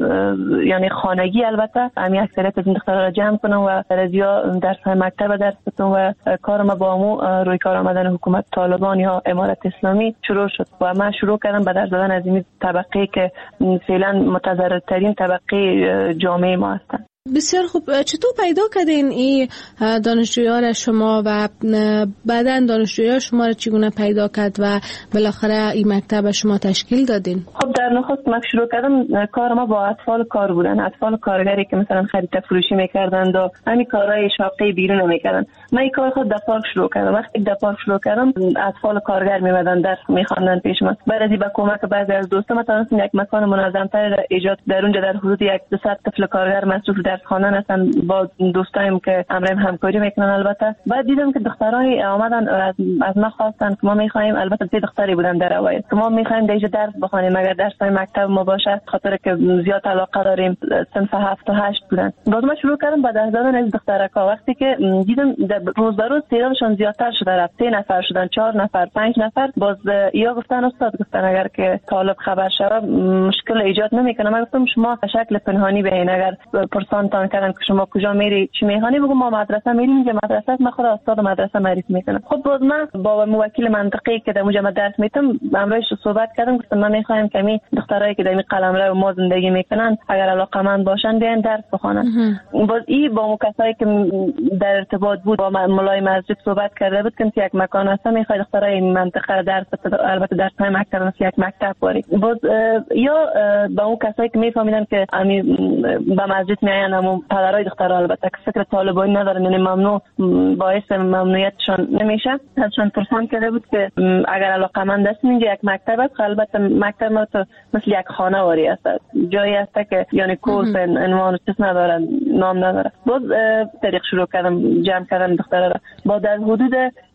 یعنی خانگی البته امی اکثریت از این دخترها را جمع کنم و رضیا درس‌های مکتب درس بدم و کار ما با مو روی کار آمدن حکومت طالبان یا امارت اسلامی شروع شد و من شروع کردم به درس دادن از این طبقه که فعلا متضررترین طبقه جامعه ما هستند. بسیار خوب. چطور پیدا کردین این دانشجویان را شما و بعداً دانشجویان شما را چگونه پیدا کرد و بالاخره این مکتب شما تشکیل دادین؟ خب در نخست من شروع کردم کار ما با اطفال کار بودن، اطفال کارگری که مثلا خرید فروشی میکردند و همین کارهای شاقه بیرون میکردن. من این کار خود در پارک شروع کردم. وقتی در پارک شروع کردم اطفال کارگر میمدن درس میخواندن پیش من. بعد از این با کمک بعضی از دوستان تونستم یک مکان منظم‌تر ایجاد در اونجا در حدود 100 طفل کارگر مصروف درس خواندن هستن با دوستایم که امرم همکاری میکنن. البته بعد دیدم که دخترای آمدن از ما خواستن که ما میخوایم، البته 3 دختری بودن در اوایل، که ما میخوایم دیگه درس بخونیم اگر درسای مکتب ما باشه، خاطر که زیاد علاقه داریم. صنف 7 و 8 بودن. باز ما شروع کردم با درس دادن از دخترکا. وقتی که دیدم روز به روز تعدادشون زیادتر شده رفت، 3 نفر شدن، 4 نفر، 5 نفر. باز یا گفتن استاد گفتن اگر که طالب خبر شود مشکل ایجاد نمیکنه. من گفتم شما به شکل پنهانی بیاین، اگر پرسانتان کردن که شما کجا میری چی میخوانی، بگم ما مدرسه میریم، که مدرسه من خود استاد مدرسه معرفی میکنم. خب باز من با موکل منطقه‌ای که در اونجا درس میتم امروز صحبت کردم، گفتم من میخوایم که می دخترایی که در این قلمرو ما زندگی میکنن اگر علاقه‌مند باشن بیان درس بخونن. باز این با کسایی که در ارتباط بود با مولای مسجد صحبت کرده بود که یک مکان هست میخواد دخترای این منطقه درس بده، البته درس‌های مکتب است، یک مکتب باری. باز یا با اون کسایی که میفهمیدن که امی به مسجد میاین، اما پدرای دخترها البته که فکر طالبانی ندارن، یعنی ممنوع، باعث ممنوعیتشان نمیشه، ازشان پرسان کرده بود که اگر علاقه‌مند هستین اینجا یک مکتب است. البته مکتب ما تو مثل یک خانه واری است، جایی است که یعنی کورس عنوان چیز نداره، نام نداره. باز طریق شروع کردم جمع کردن دخترها را. با در حدود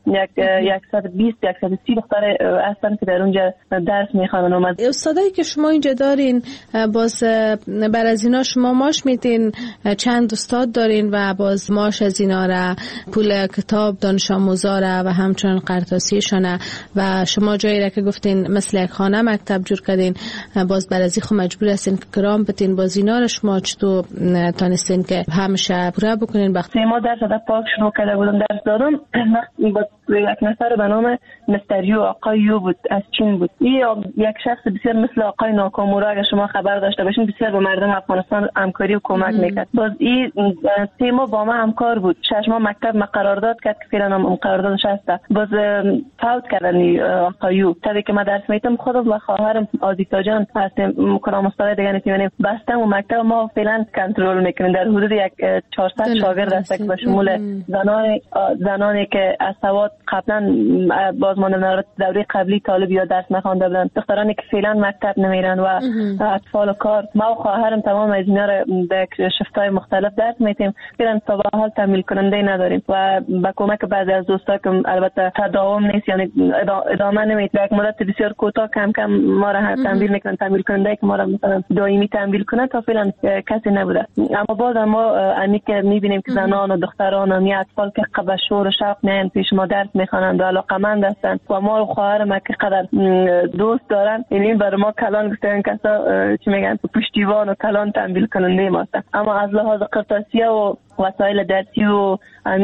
120-130 دختر هستن که در اونجا درس میخوانن. استادایی که شما اینجا دارین باز بر از اینا شما ماش میدین؟ چند استاد دارین و باز ماش از اینا را پول کتاب دانش آموزا را و همچنان قرطاسیشانه و شما جایی را که گفتین مثل یک خانه مکتب جور کردین، باز بر از خو مجبور هستین که کرام بتین، باز اینا را شما چطور تانستین که همشه پورا بکنین؟ وقتی ما درس در پاک شروع کرده بودم درس دادم، با یک نفر به نام مستر یو، آقای یو بود، از چین بود. یک شخص بسیار مثل آقای ناکامورا اگر شما خبر داشته باشین، بسیار به مردم افغانستان همکاری و کمک میکرد. باز این 3 ماه با ما همکار بود. 6 ماه مکتب ما قرارداد کرد که فعلا هم قراردادش هست. باز فوت کردن آقای یو. تا که ما درس میتم خودم و خواهرم آزیتا جان هستیم، کرام استاد دیگه نمیتونیم بستم و مکتب ما فعلا کنترل میکنیم. در حدود 400 شاگرد هست که به شمول زنانی که از سواد قبلا بازمانده دوره قبلی طالب یا درس نخوانده بودن، دخترانی که فعلا مکتب نمیرن و اطفال کار. ما و خواهرم تمام از اینا رو به شفت‌های مختلف درس میتیم. فعلا تا به حال تمویل کننده نداریم و با کمک بعضی از دوستا که البته تداوم نیست، یعنی ادامه نمیده، یک مدت بسیار کوتاه کم کم ما را تمویل میکنن، تمویل کننده که ما را مثلا دائمی تمویل کنه تا فعلا کسی نبوده. اما باز ما امی که میبینیم که زنان و دختران و اطفال که قبل شور و شوق میان پیش ما درس درس میخوانند و علاقمند هستند و ما و خواهر ما که قدر دوست دارن، این برای ما کلان گفتن کسا چی میگن پشتیبان و کلان تنبیل کننده ما هستند. اما از لحاظ قرطاسیه و وسایل درسی و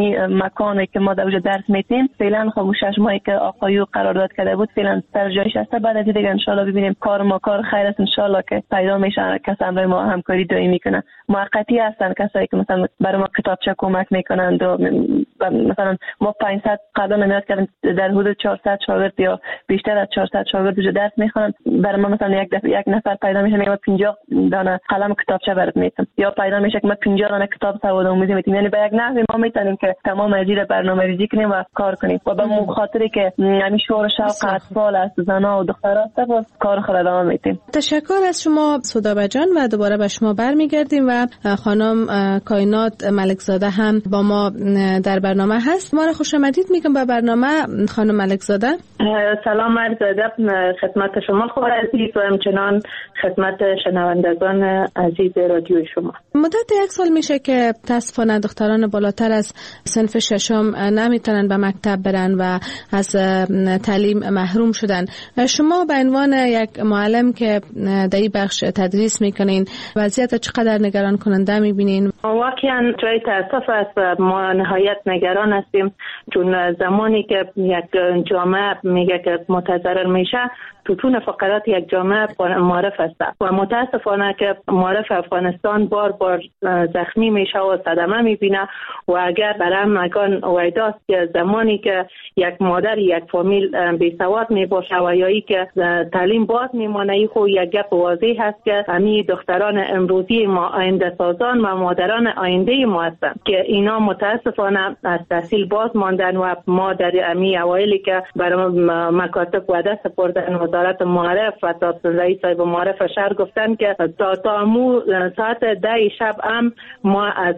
مکانی که ما در اونجا درس میتیم فعلا خب 6 ماهی که آقایو قرارداد کرده بود فعلا سر جایش هست. بعد از دیگه ان شاء الله ببینیم کار ما کار خیر است، ان شاء الله که پیدا میشن کسان برای ما همکاری دائمی کنن. موقتی هستن کسایی که مثلا برای ما کتابچه کمک میکنند و مثلا ما 500 قدم نمیاد کردیم در حدود 400 شاگرد یا بیشتر از 400 شاگرد اونجا درس میخوانند. برای ما مثلا یک نفر پیدا میشه میگه 50 دانه قلم کتابچه برات میتم، یا پیدا میشه که ما 50 دانه کتاب سواد آموزی میتیم. یعنی به یک نحوی ما میتونیم که تمام از این برنامه‌ریزی کنیم و کار کنیم و به خاطری که همین شور و شوق اطفال است، زنا و دخترها است، کار خود ادامه میدیم. تشکر از شما سودابه جان و دوباره به شما برمیگردیم و خانم کائنات ملکزاده هم با ما در برنامه هست. ما را خوش آمدید میگم به برنامه خانم ملکزاده. سلام عرض ادب خدمت شما خبر عزیز و همچنان خدمت شنوندگان عزیز رادیو شما. مدت 1 سال میشه که متاسفانه دختران بالاتر از صنف 6 نمیتونن به مکتب برن و از تعلیم محروم شدن. شما به عنوان یک معلم که در این بخش تدریس میکنین وضعیت چقدر نگران کننده میبینین؟ واقعا جای تاسف است و ما نهایت نگران هستیم، چون زمانی که یک جامعه میگه که متضرر میشه ستون فقرات یک جامعه معرف است و متاسفانه که معرف افغانستان بار بار زخمی میشه و صدمه میبینه و اگر برام مکان ویداست که زمانی که یک مادر یک فامیل بی سواد میباشه و یایی که تعلیم باز میمانه ای خو یک گپ واضح هست که امی دختران امروزی ما آینده سازان و مادران آینده ما هستند که اینا متاسفانه از تحصیل باز ماندن و ما در امی اوایلی که برای مکاتب وعده سپردن وزارت معارف و تا رئیس صاحب معارف شهر گفتن که تا مو ساعت 10 شب هم ما از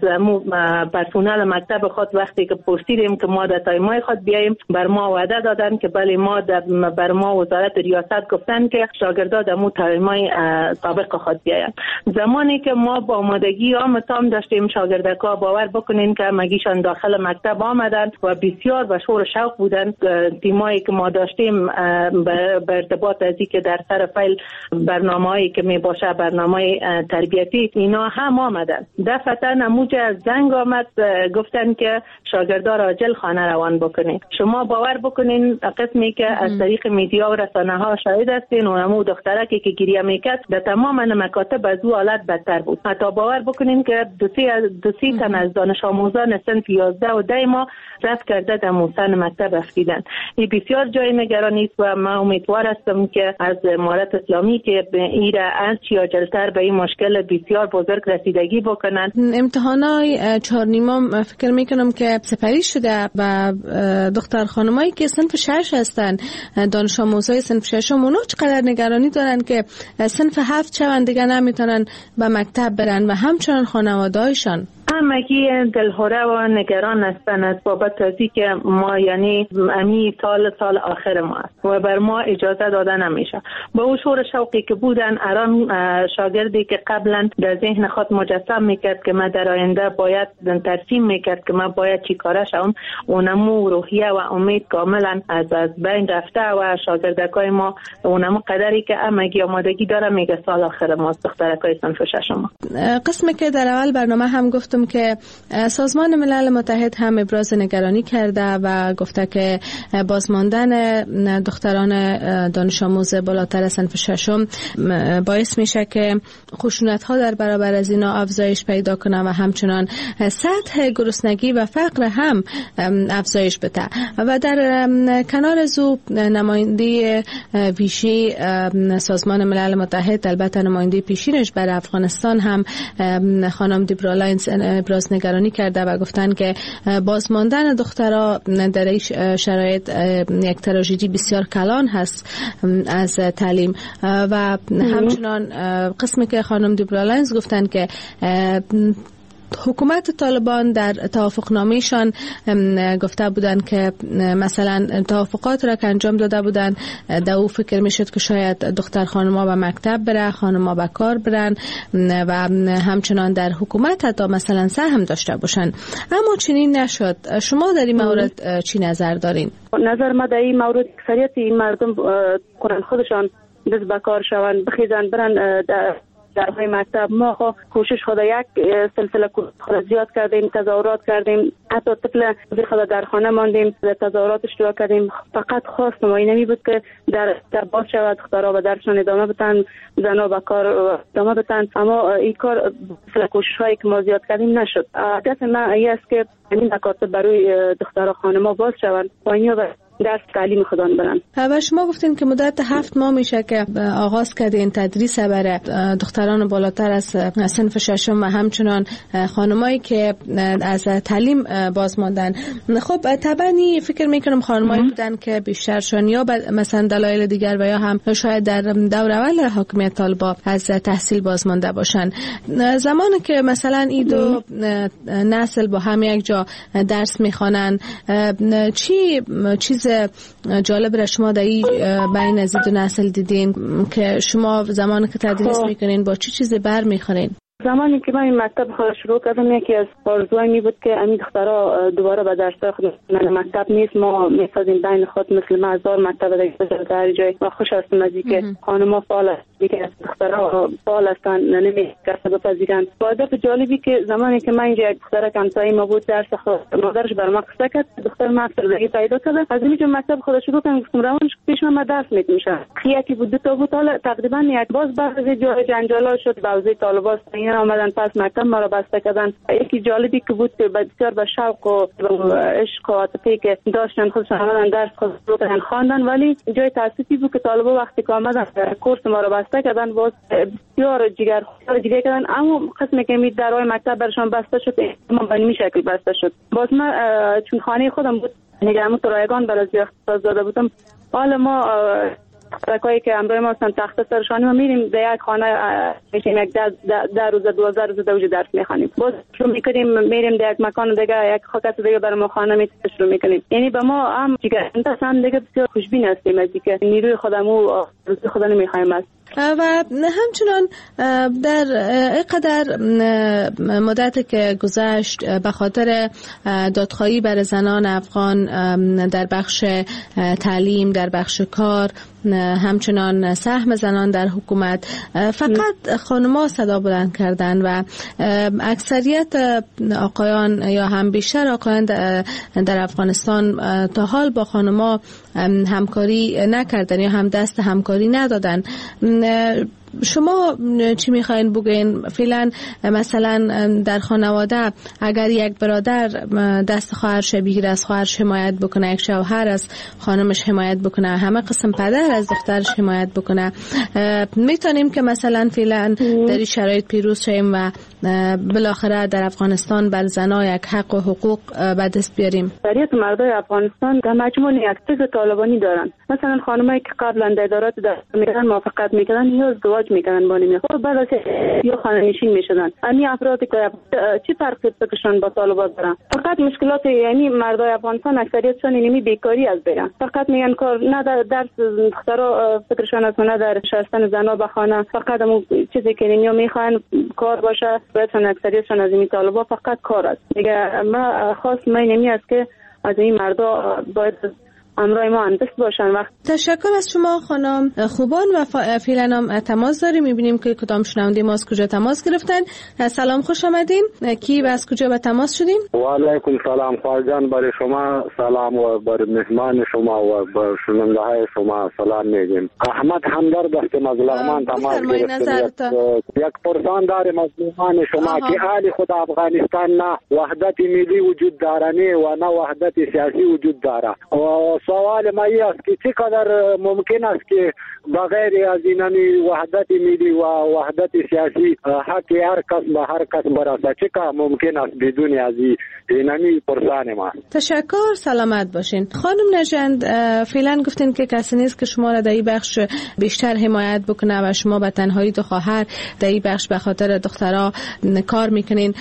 پرسنل مکتب خود وقتی که پرسیدیم که ما در تایمای خود بیاییم بر ما وعده دادن که بله ما بر ما وزارت ریاست گفتن که شاگردا در مو تایمای سابق خود بیاین. زمانی که ما با آمادگی تام داشتیم شاگردکا باور بکنین که مگیشان داخل مکتب آمدن و بسیار به شور شوق بودن. تیمایی که ما داشتیم به ارتباط ازی که در سر فایل برنامه‌ای که می باشه برنامه تربیتی اینا هم آمدن. دفعتا نموج از زنگ آمد گفتن که شاگردا را عاجل خانه روان بکنین. شما باور بکنین قسمی که از طریق میدیا و رسانه ها شاهد هستین و نمو دخترکی که گریه میکرد در تمام مکاتب از او حالت بدتر بود. حتی باور بکنین که دو سی تن از دانش آموزان صنف 11 و 10 ما رفت کرده در موسن مکتب رفتیدن. این بسیار جای نگرانی است و من امیدوار هستم که از امارت اسلامی که ایره از یا جلتر به این مشکل بسیار بزرگ رسیدگی بکنن. امتحانای 4 نیمم فکر میکنم که سپری شده و دختر خانمایی که صنف 6 هستن دانش آموزای صنف 6 اونا چقدر نگرانی دارن که صنف 7 شون دیگه نمیتونن به مکتب برن و همچنان خانواده‌هایشان همگی دلهوره و نگران هستند از بابت ازی که ما یعنی امی سال آخر ما است و بر ما اجازه داده نمیشه. با اون شور شوقی که بودن ارام شاگردی که قبلا در ذهن خود مجسم میکرد که ما در آینده باید ترسیم میکرد که ما باید چی کاره شوم، اونمو روحیه و امید کاملا از بین رفته و شاگردکای ما اونمو قدری که همگی آمادگی داره میگه سال آخر ما دخترکای صنف 6 ما. قسمی که در اول برنامه هم گفتم که سازمان ملل متحد هم ابراز نگرانی کرده و گفته که بازماندن دختران دانش آموز بالاتر صنف 6 باعث میشه که خشونت ها در برابر از اینا افزایش پیدا کنه و همچنان سطح گرسنگی و فقر هم افزایش بده. و در کنار زو نماینده پیشی سازمان ملل متحد البته نماینده پیشینش برای افغانستان هم خانم دیبرا لاینز ابراز نگرانی کرده و گفتن که بازماندن دخترها در این شرایط یک تراژدی بسیار کلان هست از تعلیم. و همچنان قسمی که خانم دیبرا لاینز گفتن که حکومت طالبان در توافقنامه‌شان گفته بودند که مثلا توافقات را که انجام داده بودند در او فکر میشد که شاید دختر خانم‌ها به مکتب بره، خانم‌ها به کار برن و همچنان در حکومت حتی مثلا سهم داشته باشن، اما چنین نشد. شما در این مورد چی نظر دارین؟ نظر ما در این مورد اکثریت این مردم کنن خودشان دست به کار شوند، بخیزن برن درهای مکتب. ما کوشش خود یک سلسله خود زیاد کردیم، تظاهرات کردیم، حتی طفل خود در خانه ماندیم، تظاهرات اشتراک کردیم. فقط خواست ما اینمی بود که در باز شود، دخترها به درسشان ادامه بدن، زنها به کار ادامه بدن، اما این کار کوشش هایی که ما زیاد کردیم نشد. هدف ما این است که این مکاتب برای دخترها خانم‌ها باز شوند و اینها درس تعلیم خودان برن. و شما گفتین که مدت 7 ماه میشه که آغاز کردین تدریس برای دختران بالاتر از صنف ششم و همچنان خانمایی که از تعلیم باز ماندن. خب طبعا فکر میکنم خانمایی بودن که بیشترشون یا مثلا دلایل دیگر و یا هم شاید در دور اول حاکمیت طالبان از تحصیل باز مانده باشن. زمانی که مثلا این دو نسل با هم یک جا درس میخوانن، چیز جالب را شما در بین از دو نسل دیدین که شما زمانی که تدریس میکنین با چه چیزی بر میخورین؟ زمانی که من این مکتب خود شروع کردم، یکی از آرزوهای می بود که امید دخترها دوباره به درس خود مکتب نیست، ما میسازیم بین خود مثل 1000 مکتب در هر جای و خوش هستم از اینکه خانم‌ها فعال است، دیگه دخترها فعال هستن، نمی‌کسب بپذیرن. با هدف جالبی که زمانی که من اینجا یک دختر همسایه ما بود درس خود مادرش بر ما قصه کرد، دختر ما افسردگی پیدا کرده، از اینجا مکتب خود شروع کردم، گفتم روانش پیش من درس می‌کنم. یکی بود دو تا بود، حالا تقریبا یک باز بعد از جای جنجالا شد، بعضی طالبان آمدن پس مکتب ما را بسته کردن. یکی جالبی که بود که بسیار به شوق و عشق و عاطفه‌ای که داشتن خودشون آمدن درس خود رو خواندن، ولی جای تأسفی بود که طالبا وقتی که آمدن کورس ما را بسته کردن باز بسیار جگر کردن، اما قسمی که می درهای مکتب برشان بسته شد ما به این شکل بسته شد. باز من چون خانه خودم بود نگران رایگان برای اختصاص داده بودم، حالا ما ترکایی که امروز ما هستن تخت سرشانی ما میریم در یک خانه میشیم یک 10 روز 12 روز دوجه درس میخوانیم، باز شروع میکنیم میریم در یک مکان دیگه یک خاکت دیگه برای ما خانه شروع میکنیم. یعنی به ما هم دیگه هم دیگه بسیار خوشبین هستیم از اینکه نیروی خودمو روزی خدا نمیخوایم است. و همچنان در اینقدر مدت که گذشت به خاطر دادخواهی بر زنان افغان در بخش تعلیم، در بخش کار، همچنان سهم زنان در حکومت، فقط خانم‌ها صدا بلند کردن و اکثریت آقایان یا هم بیشتر آقایان در افغانستان تا حال با خانم‌ها همکاری نکردن یا هم دست همکاری ندادن. شما چی میخواین بگین؟ فعلا مثلا در خانواده اگر یک برادر دست خواهرش بگیره، از خواهرش حمایت بکنه، یک شوهر از خانمش حمایت بکنه، همه قسم پدر از دخترش حمایت بکنه، میتونیم که مثلا فعلا در این شرایط پیروز شیم و بالاخره در افغانستان بر زنها یک حق و حقوق به دست بیاریم. اکثریت مردای افغانستان در مجموع یک فکر طالبانی دارن. مثلا خانمایی که قبلا در ادارات دست میکردن موافقت میکردن یا ازدواج میکردن با نمی خود بعد از یا خانه نشین میشدن. این افرادی که چه فرقی فکرشون با طالبان دارن؟ فقط مشکلات یعنی مردای افغانستان اکثریتشون اینمی بیکاری از بیرن، فقط میگن کار نه در درس دخترها فکرشون از نه در شستن زنا به خانه، فقط اون چیزی که نمیو میخوان کار باشه. بهتون اکثریتشون از این طالبان فقط کار است. دیگه ما خاص نمی است که از این مردا باید همراه ما همدست باشن. وقت تشکر از شما خانم خوبان و فعلا هم تماس داریم. میبینیم که کدام شنونده ما از کجا تماس گرفتن. سلام، خوش آمدین. کی و از کجا به تماس شدین؟ و علیکم سلام خواجان، برای شما سلام و برای مهمان شما و برای شنونده های شما سلام میگیم. احمد همدرد هستم از لغمان تماس گرفتم. یک پرسان داریم از مهمان شما که حال خود افغانستان نه وحدت ملی وجود دارنی و نه وحدت سیاسی وجود داره و سوال ما است که چقدر ممکن است که بغیر از اینمی وحدت ملی و وحدت سیاسی حق هر کس به هر کس برسه، چقدر ممکن است بدون از اینمی پرسان ما. تشکر، سلامت باشین. خانم نژند، فعلا گفتین که کسی نیست که شما را در این بخش بیشتر حمایت بکنه و شما به تنهایی دو خواهر در این بخش به خاطر دخترها کار میکنین.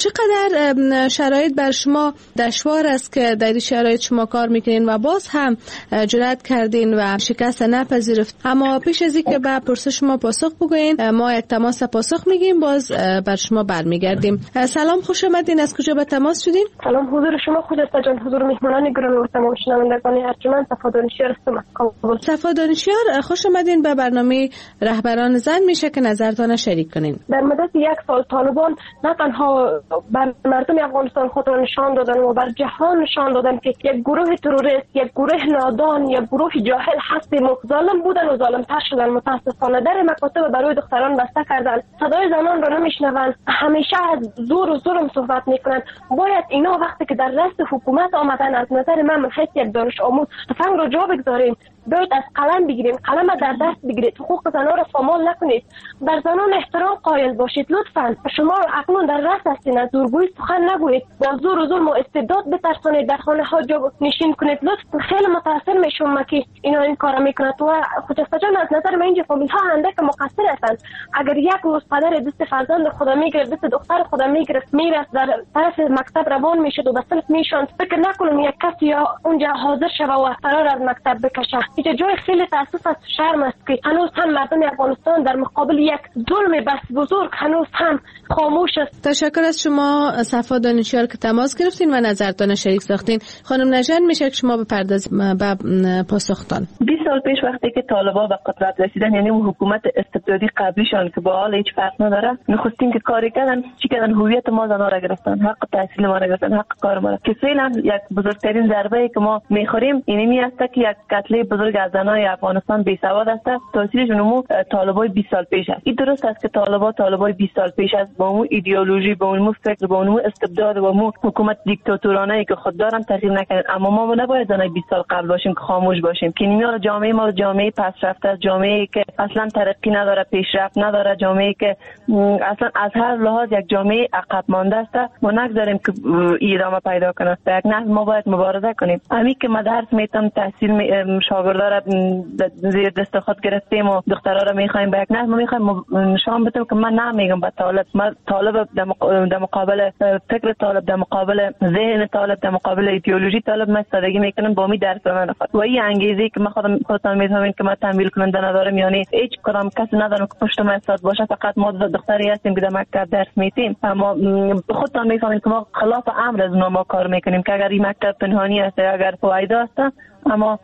چقدر شرایط بر شما دشوار است که در این شرایط شما کار میکنین و باز هم جرأت کردین و شکست نپذیرفت؟ اما پیش از اینکه به پرسش شما پاسخ بگوین، ما یک تماس پاسخ میگیم، باز بر شما برمیگردیم. سلام، خوش آمدین. از کجا به تماس شدین؟ سلام، حضور شما خجسته جان، حضور مهمانان گرامی و تمام شنوندگان ارجمند. صفا دانشیار هستم. صفا دانشیار، خوش آمدین به برنامه رهبران زن. میشه که نظرتان شریک کنین؟ در مدت یک سال طالبان نه تنها بر مردم افغانستان خود را نشان دادن و بر جهان نشان دادن که یک گروه تروریست، یک گروه نادان، یک گروه جاهل هستیم و ظالم بودن و ظالم‌تر شدن. متاسفانه در مکاتب برای دختران بسته کردن، صدای زنان را نمیشنوند، همیشه از زور و ظلم صحبت میکنند. باید اینا وقتی که در دست حکومت آمدن، از نظر من حیث یک دانش آموز تفنگ را جا بگذاریم، باید از قلم بگیریم، قلم در دست بگیرید، حقوق زنان را پامال نکنید، بر زنان احترام قائل باشید. لطفاً شما اکنون در رأس هستین، از زورگویی سخن نگویید، با زور و ظلم و استبداد بترسانید، در خانه ها جا نشین کنید. لطفاً خیلی متأثر میشم که اینا این کارا میکنند و خجسته جان، از نظر من اینجا فامیل ها اندک مقصر هستند. اگر یک روز پدر دست فرزند خدا میگرفت، دست دختر خدا میگرفت، میرفت در طرف مکتب روان میشد و به صنف میشوند، فکر نکنم یک کسی یا اونجا حاضر شوه و فرار از مکتب بکشه. اینجا جای خیلی تاسف است، شرم است که هنوز هم مردم افغانستان در مقابل یک ظلم بس بزرگ هنوز هم خاموش است. تشکر از شما صفا دانشیار که تماس گرفتین و نظرتان شریک ساختین. خانم نژند، میشه که شما به پاسختان. 20 سال پیش وقتی که طالبان به قدرت رسیدن، یعنی اون حکومت استبدادی قبلیشان که با حال هیچ فرق نداره، نخستین که کاری کردن چی کردن؟ هویت ما زنا را گرفتن، حق تحصیل ما را گرفتن، حق کار ما را، که فعلا یک بزرگترین ضربه ای که ما میخوریم اینمی است که یک قتل بزرگ از زنای افغانستان بی سواد است. تاثیرشون مو طالبای 20 سال پیش است. این درست است که طالبای 20 سال پیش است با اون ایدئولوژی، با اون فکر، با اون استبداد، با اون حکومت دیکتاتورانه ای که خود دارن تغییر نکردن. اما ما نباید زنای 20 سال قبل باشیم که خاموش باشیم. که نیمه جامعه ما جامعه پسرفته است، جامعه ای که اصلا ترقی نداره، پیشرفت نداره، جامعه ای که اصلا از هر لحاظ یک جامعه عقب مانده است. ما نگذاریم که ادامه پیدا کنه. به یک نحو ما باید مبارزه کنیم. همین که مدرس میتم تحصیل شاگردا را زیر دست خود گرفتیم و دخترها را میخوایم به یک نحو ما میخوایم نشان بدیم که من نمیگم به طالب، من طالب در مقابل فکر طالب، در مقابل ذهن طالب، در مقابل ایدئولوژی طالب من ایستادگی میکنم با می درس من خود. و این انگیزه که من خودم میتونم که من تمویل کننده ندارم، یعنی هیچ کدام کسی ندارم که پشت من ایستاد باشه، فقط ما دختری هستیم که در مکتب درس میتیم. اما خودتان میفهمید که ما خلاف امر از ما کار میکنیم که اگر این مکتب پنهانی است، اگر فایده است، اما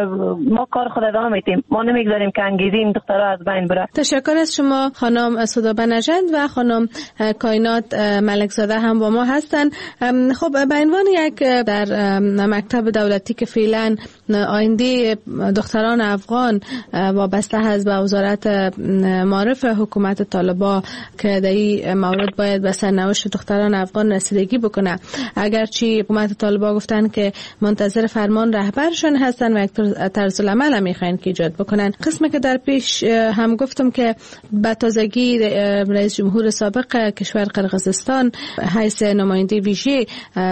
ما کار خود ادامه میدیم. ما نمیگذاریم که انگیزه این دخترها از بین بره. تشکر از شما خانم سودابه نژند و خانم کائنات ملکزاده هم با ما هستن. خب به عنوان یک در مکتب دولتی که فعلا آینده دختران افغان وابسته هست به وزارت معارف حکومت طالبان که در این مورد باید به سرنوشت دختران افغان رسیدگی بکنه، اگرچه حکومت طالبان گفتن که منتظر فرمان رهبرشون هستن و طرز العمل هم میخواین که ایجاد بکنن. قسمی که در پیش هم گفتم که به تازگی رئیس جمهور سابق کشور قرقیزستان حیث نماینده ویژه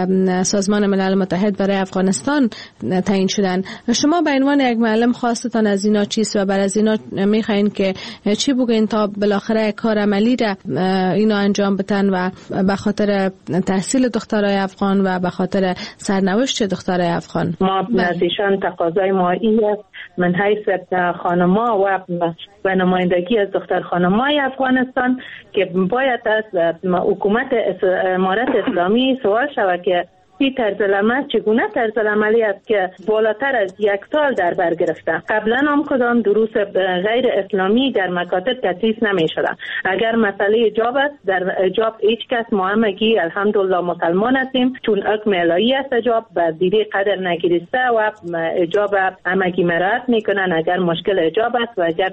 سازمان ملل متحد برای افغانستان تعیین شدن. شما به عنوان یک معلم خواستتان از اینا چیست و بر از اینا میخواین که چی بگین تا بالاخره کار عملی را اینا انجام بدن و به خاطر تحصیل دخترای افغان و به خاطر سرنوشت دخترای افغان؟ ما از ایشان تقاضای ما این است من حیث خانما و نمایندگی از دختر خانمای افغانستان که باید از حکومت امارت اسلامی سوال شود که این طرز العمل چگونه طرز عملی است که بالاتر از 1 سال در بر گرفته. قبلا هم کدام دروس غیر اسلامی در مکاتب تدریس نمی شده. اگر مسئله حجاب است، در حجاب هیچ کس ما همگی الحمدلله مسلمان هستیم، چون حکم الهی است حجاب و دیده قدر نگیرسته و حجاب همگی مراد میکنن. اگر مشکل حجاب است و اگر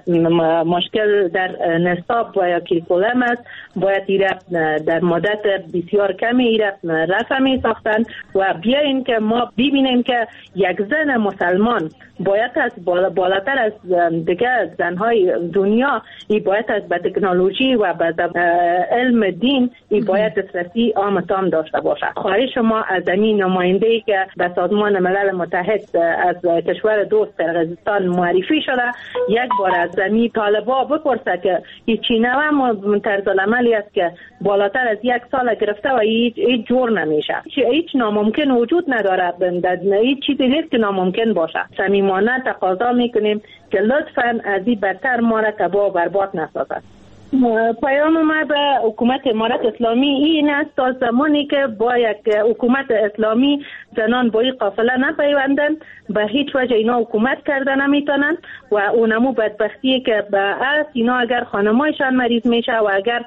مشکل در نصاب و یا کریکولم است، باید ایره در مدت بسیار کمی ایره رفع می بشناختن و بیاین که ما ببینیم که یک زن مسلمان باید از بالاتر از دیگه زنهای دنیا ای باید از به تکنولوژی و به علم دین ای باید دسترسی عام تام داشته باشه. خواهش ما از زمین نماینده‌ای که به سازمان ملل متحد از کشور دوست قرقیزستان معرفی شده یک بار از زمین طالبا بپرسه که هیچی نوع طرز عملی است که بالاتر از 1 سال گرفته و هیچ جور نمیشه. هیچ ناممکن وجود نداره. هیچ چیزی نیست که ناممکن باشه. صمیمانه تقاضا میکنیم که لطفاً از این بدتر ما را تباه و برباد نسازد. پیام ما به حکومت امارت اسلامی این است تا زمانی که با یک حکومت اسلامی زنان با این قافله نپیوندن به هیچ وجه اینا حکومت کرده نمیتونن و اونمو بدبختی که به از اینا اگر خانمایشان مریض میشه و اگر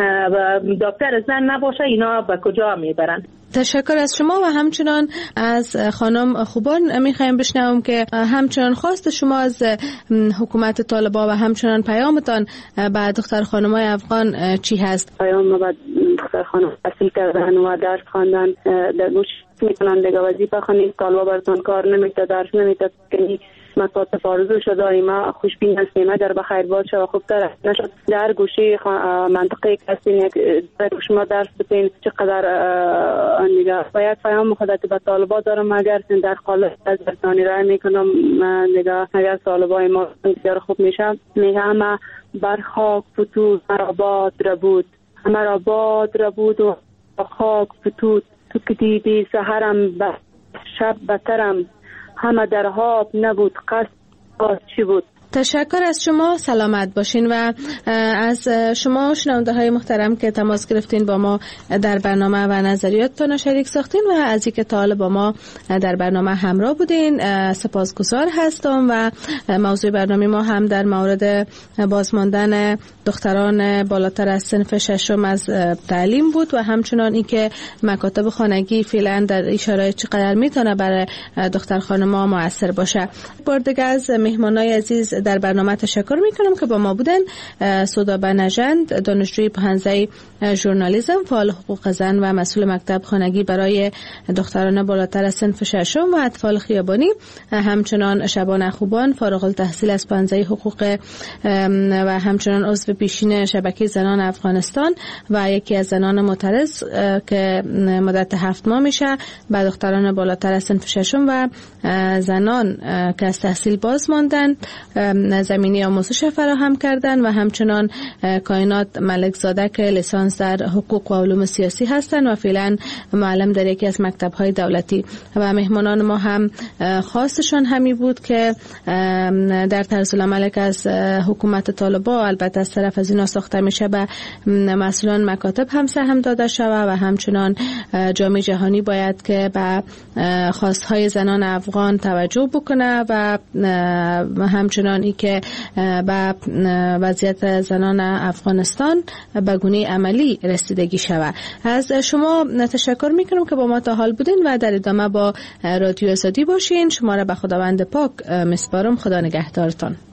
دکتر زن نباشه اینا به کجا میبرن. تشکر از شما و همچنان از خانم خوبان میخوایم بشنوم که همچنان خواست شما از حکومت طالبان و همچنان پیامتان به دختر خانمای افغان چی هست؟ پیام ما به دختر خانم تحصیل کردن و درس خواندن در گوش میکنن دیگه وظیفه خانید طالبا براتون کار نمیده درس نمیده که مکاتب آرزو شده ایما خوشبین هستیم اگر بخیر باد شد و خوبتر نشد در گوشه منطقه هستین یک شما درس بتین چقدر نگاه باید پیام خودت به طالبا دارم اگر در قالب از برسانی رای میکنم نگاه اگر طالبای ما بسیار خوب میشه میگه همه بر خاک فتود مراباد ربود همه راباد ربود و خاک فتود تو که دیدی سهرم شب بترم همه در خواب نبود قصد چی بود. تشکر از شما، سلامت باشین و از شما شنونده های محترم که تماس گرفتین با ما در برنامه و نظریاتتان شریک ساختین و از اینکه تا حالا با ما در برنامه همراه بودین سپاسگزار هستم و موضوع برنامه ما هم در مورد بازماندن دختران بالاتر از صنف ششم از تعلیم بود و همچنان اینکه مکاتب خانگی فعلا در این شرایط چقدر میتونه برای دختر خانم‌ها مؤثر باشه. بار دیگه از مهمانای عزیز در برنامه تشکر میکنم که با ما بودن. سودا بنژند، دانشجوی پهنزه ژورنالیسم، فعال حقوق زن و مسئول مکتب خانگی برای دختران بالاتر از صنف ششم و اطفال خیابانی، همچنان شبانه خوبان، فارغ التحصیل از پهنزه حقوق و همچنان عضو پیشین شبکه زنان افغانستان و یکی از زنان معترض که مدت 7 ماه میشه به دختران بالاتر از صنف ششم و زنان که از تحصیل باز ماندن زمینی آموزش فراهم کردن و همچنان کائنات ملک زاده که لیسانس در حقوق و علوم سیاسی هستند و فعلا معلم در یکی از مکتب‌های دولتی و مهمانان ما هم خواستشان همی بود که در طرز العمل که از حکومت طالبان البته از طرف از اینا ساخته میشه به مسئولان مکاتب هم سهم داده شود و همچنان جامعه جهانی باید که به خواستهای زنان افغان توجه بکنه و همچنان ای که به وضعیت زنان افغانستان به گونه عملی رسیدگی شود. از شما تشکر میکنم که با ما تا حال بودین و در ادامه با رادیو آزادی باشین. شما را به خداوند پاک میسپارم. خدا نگهدارتان.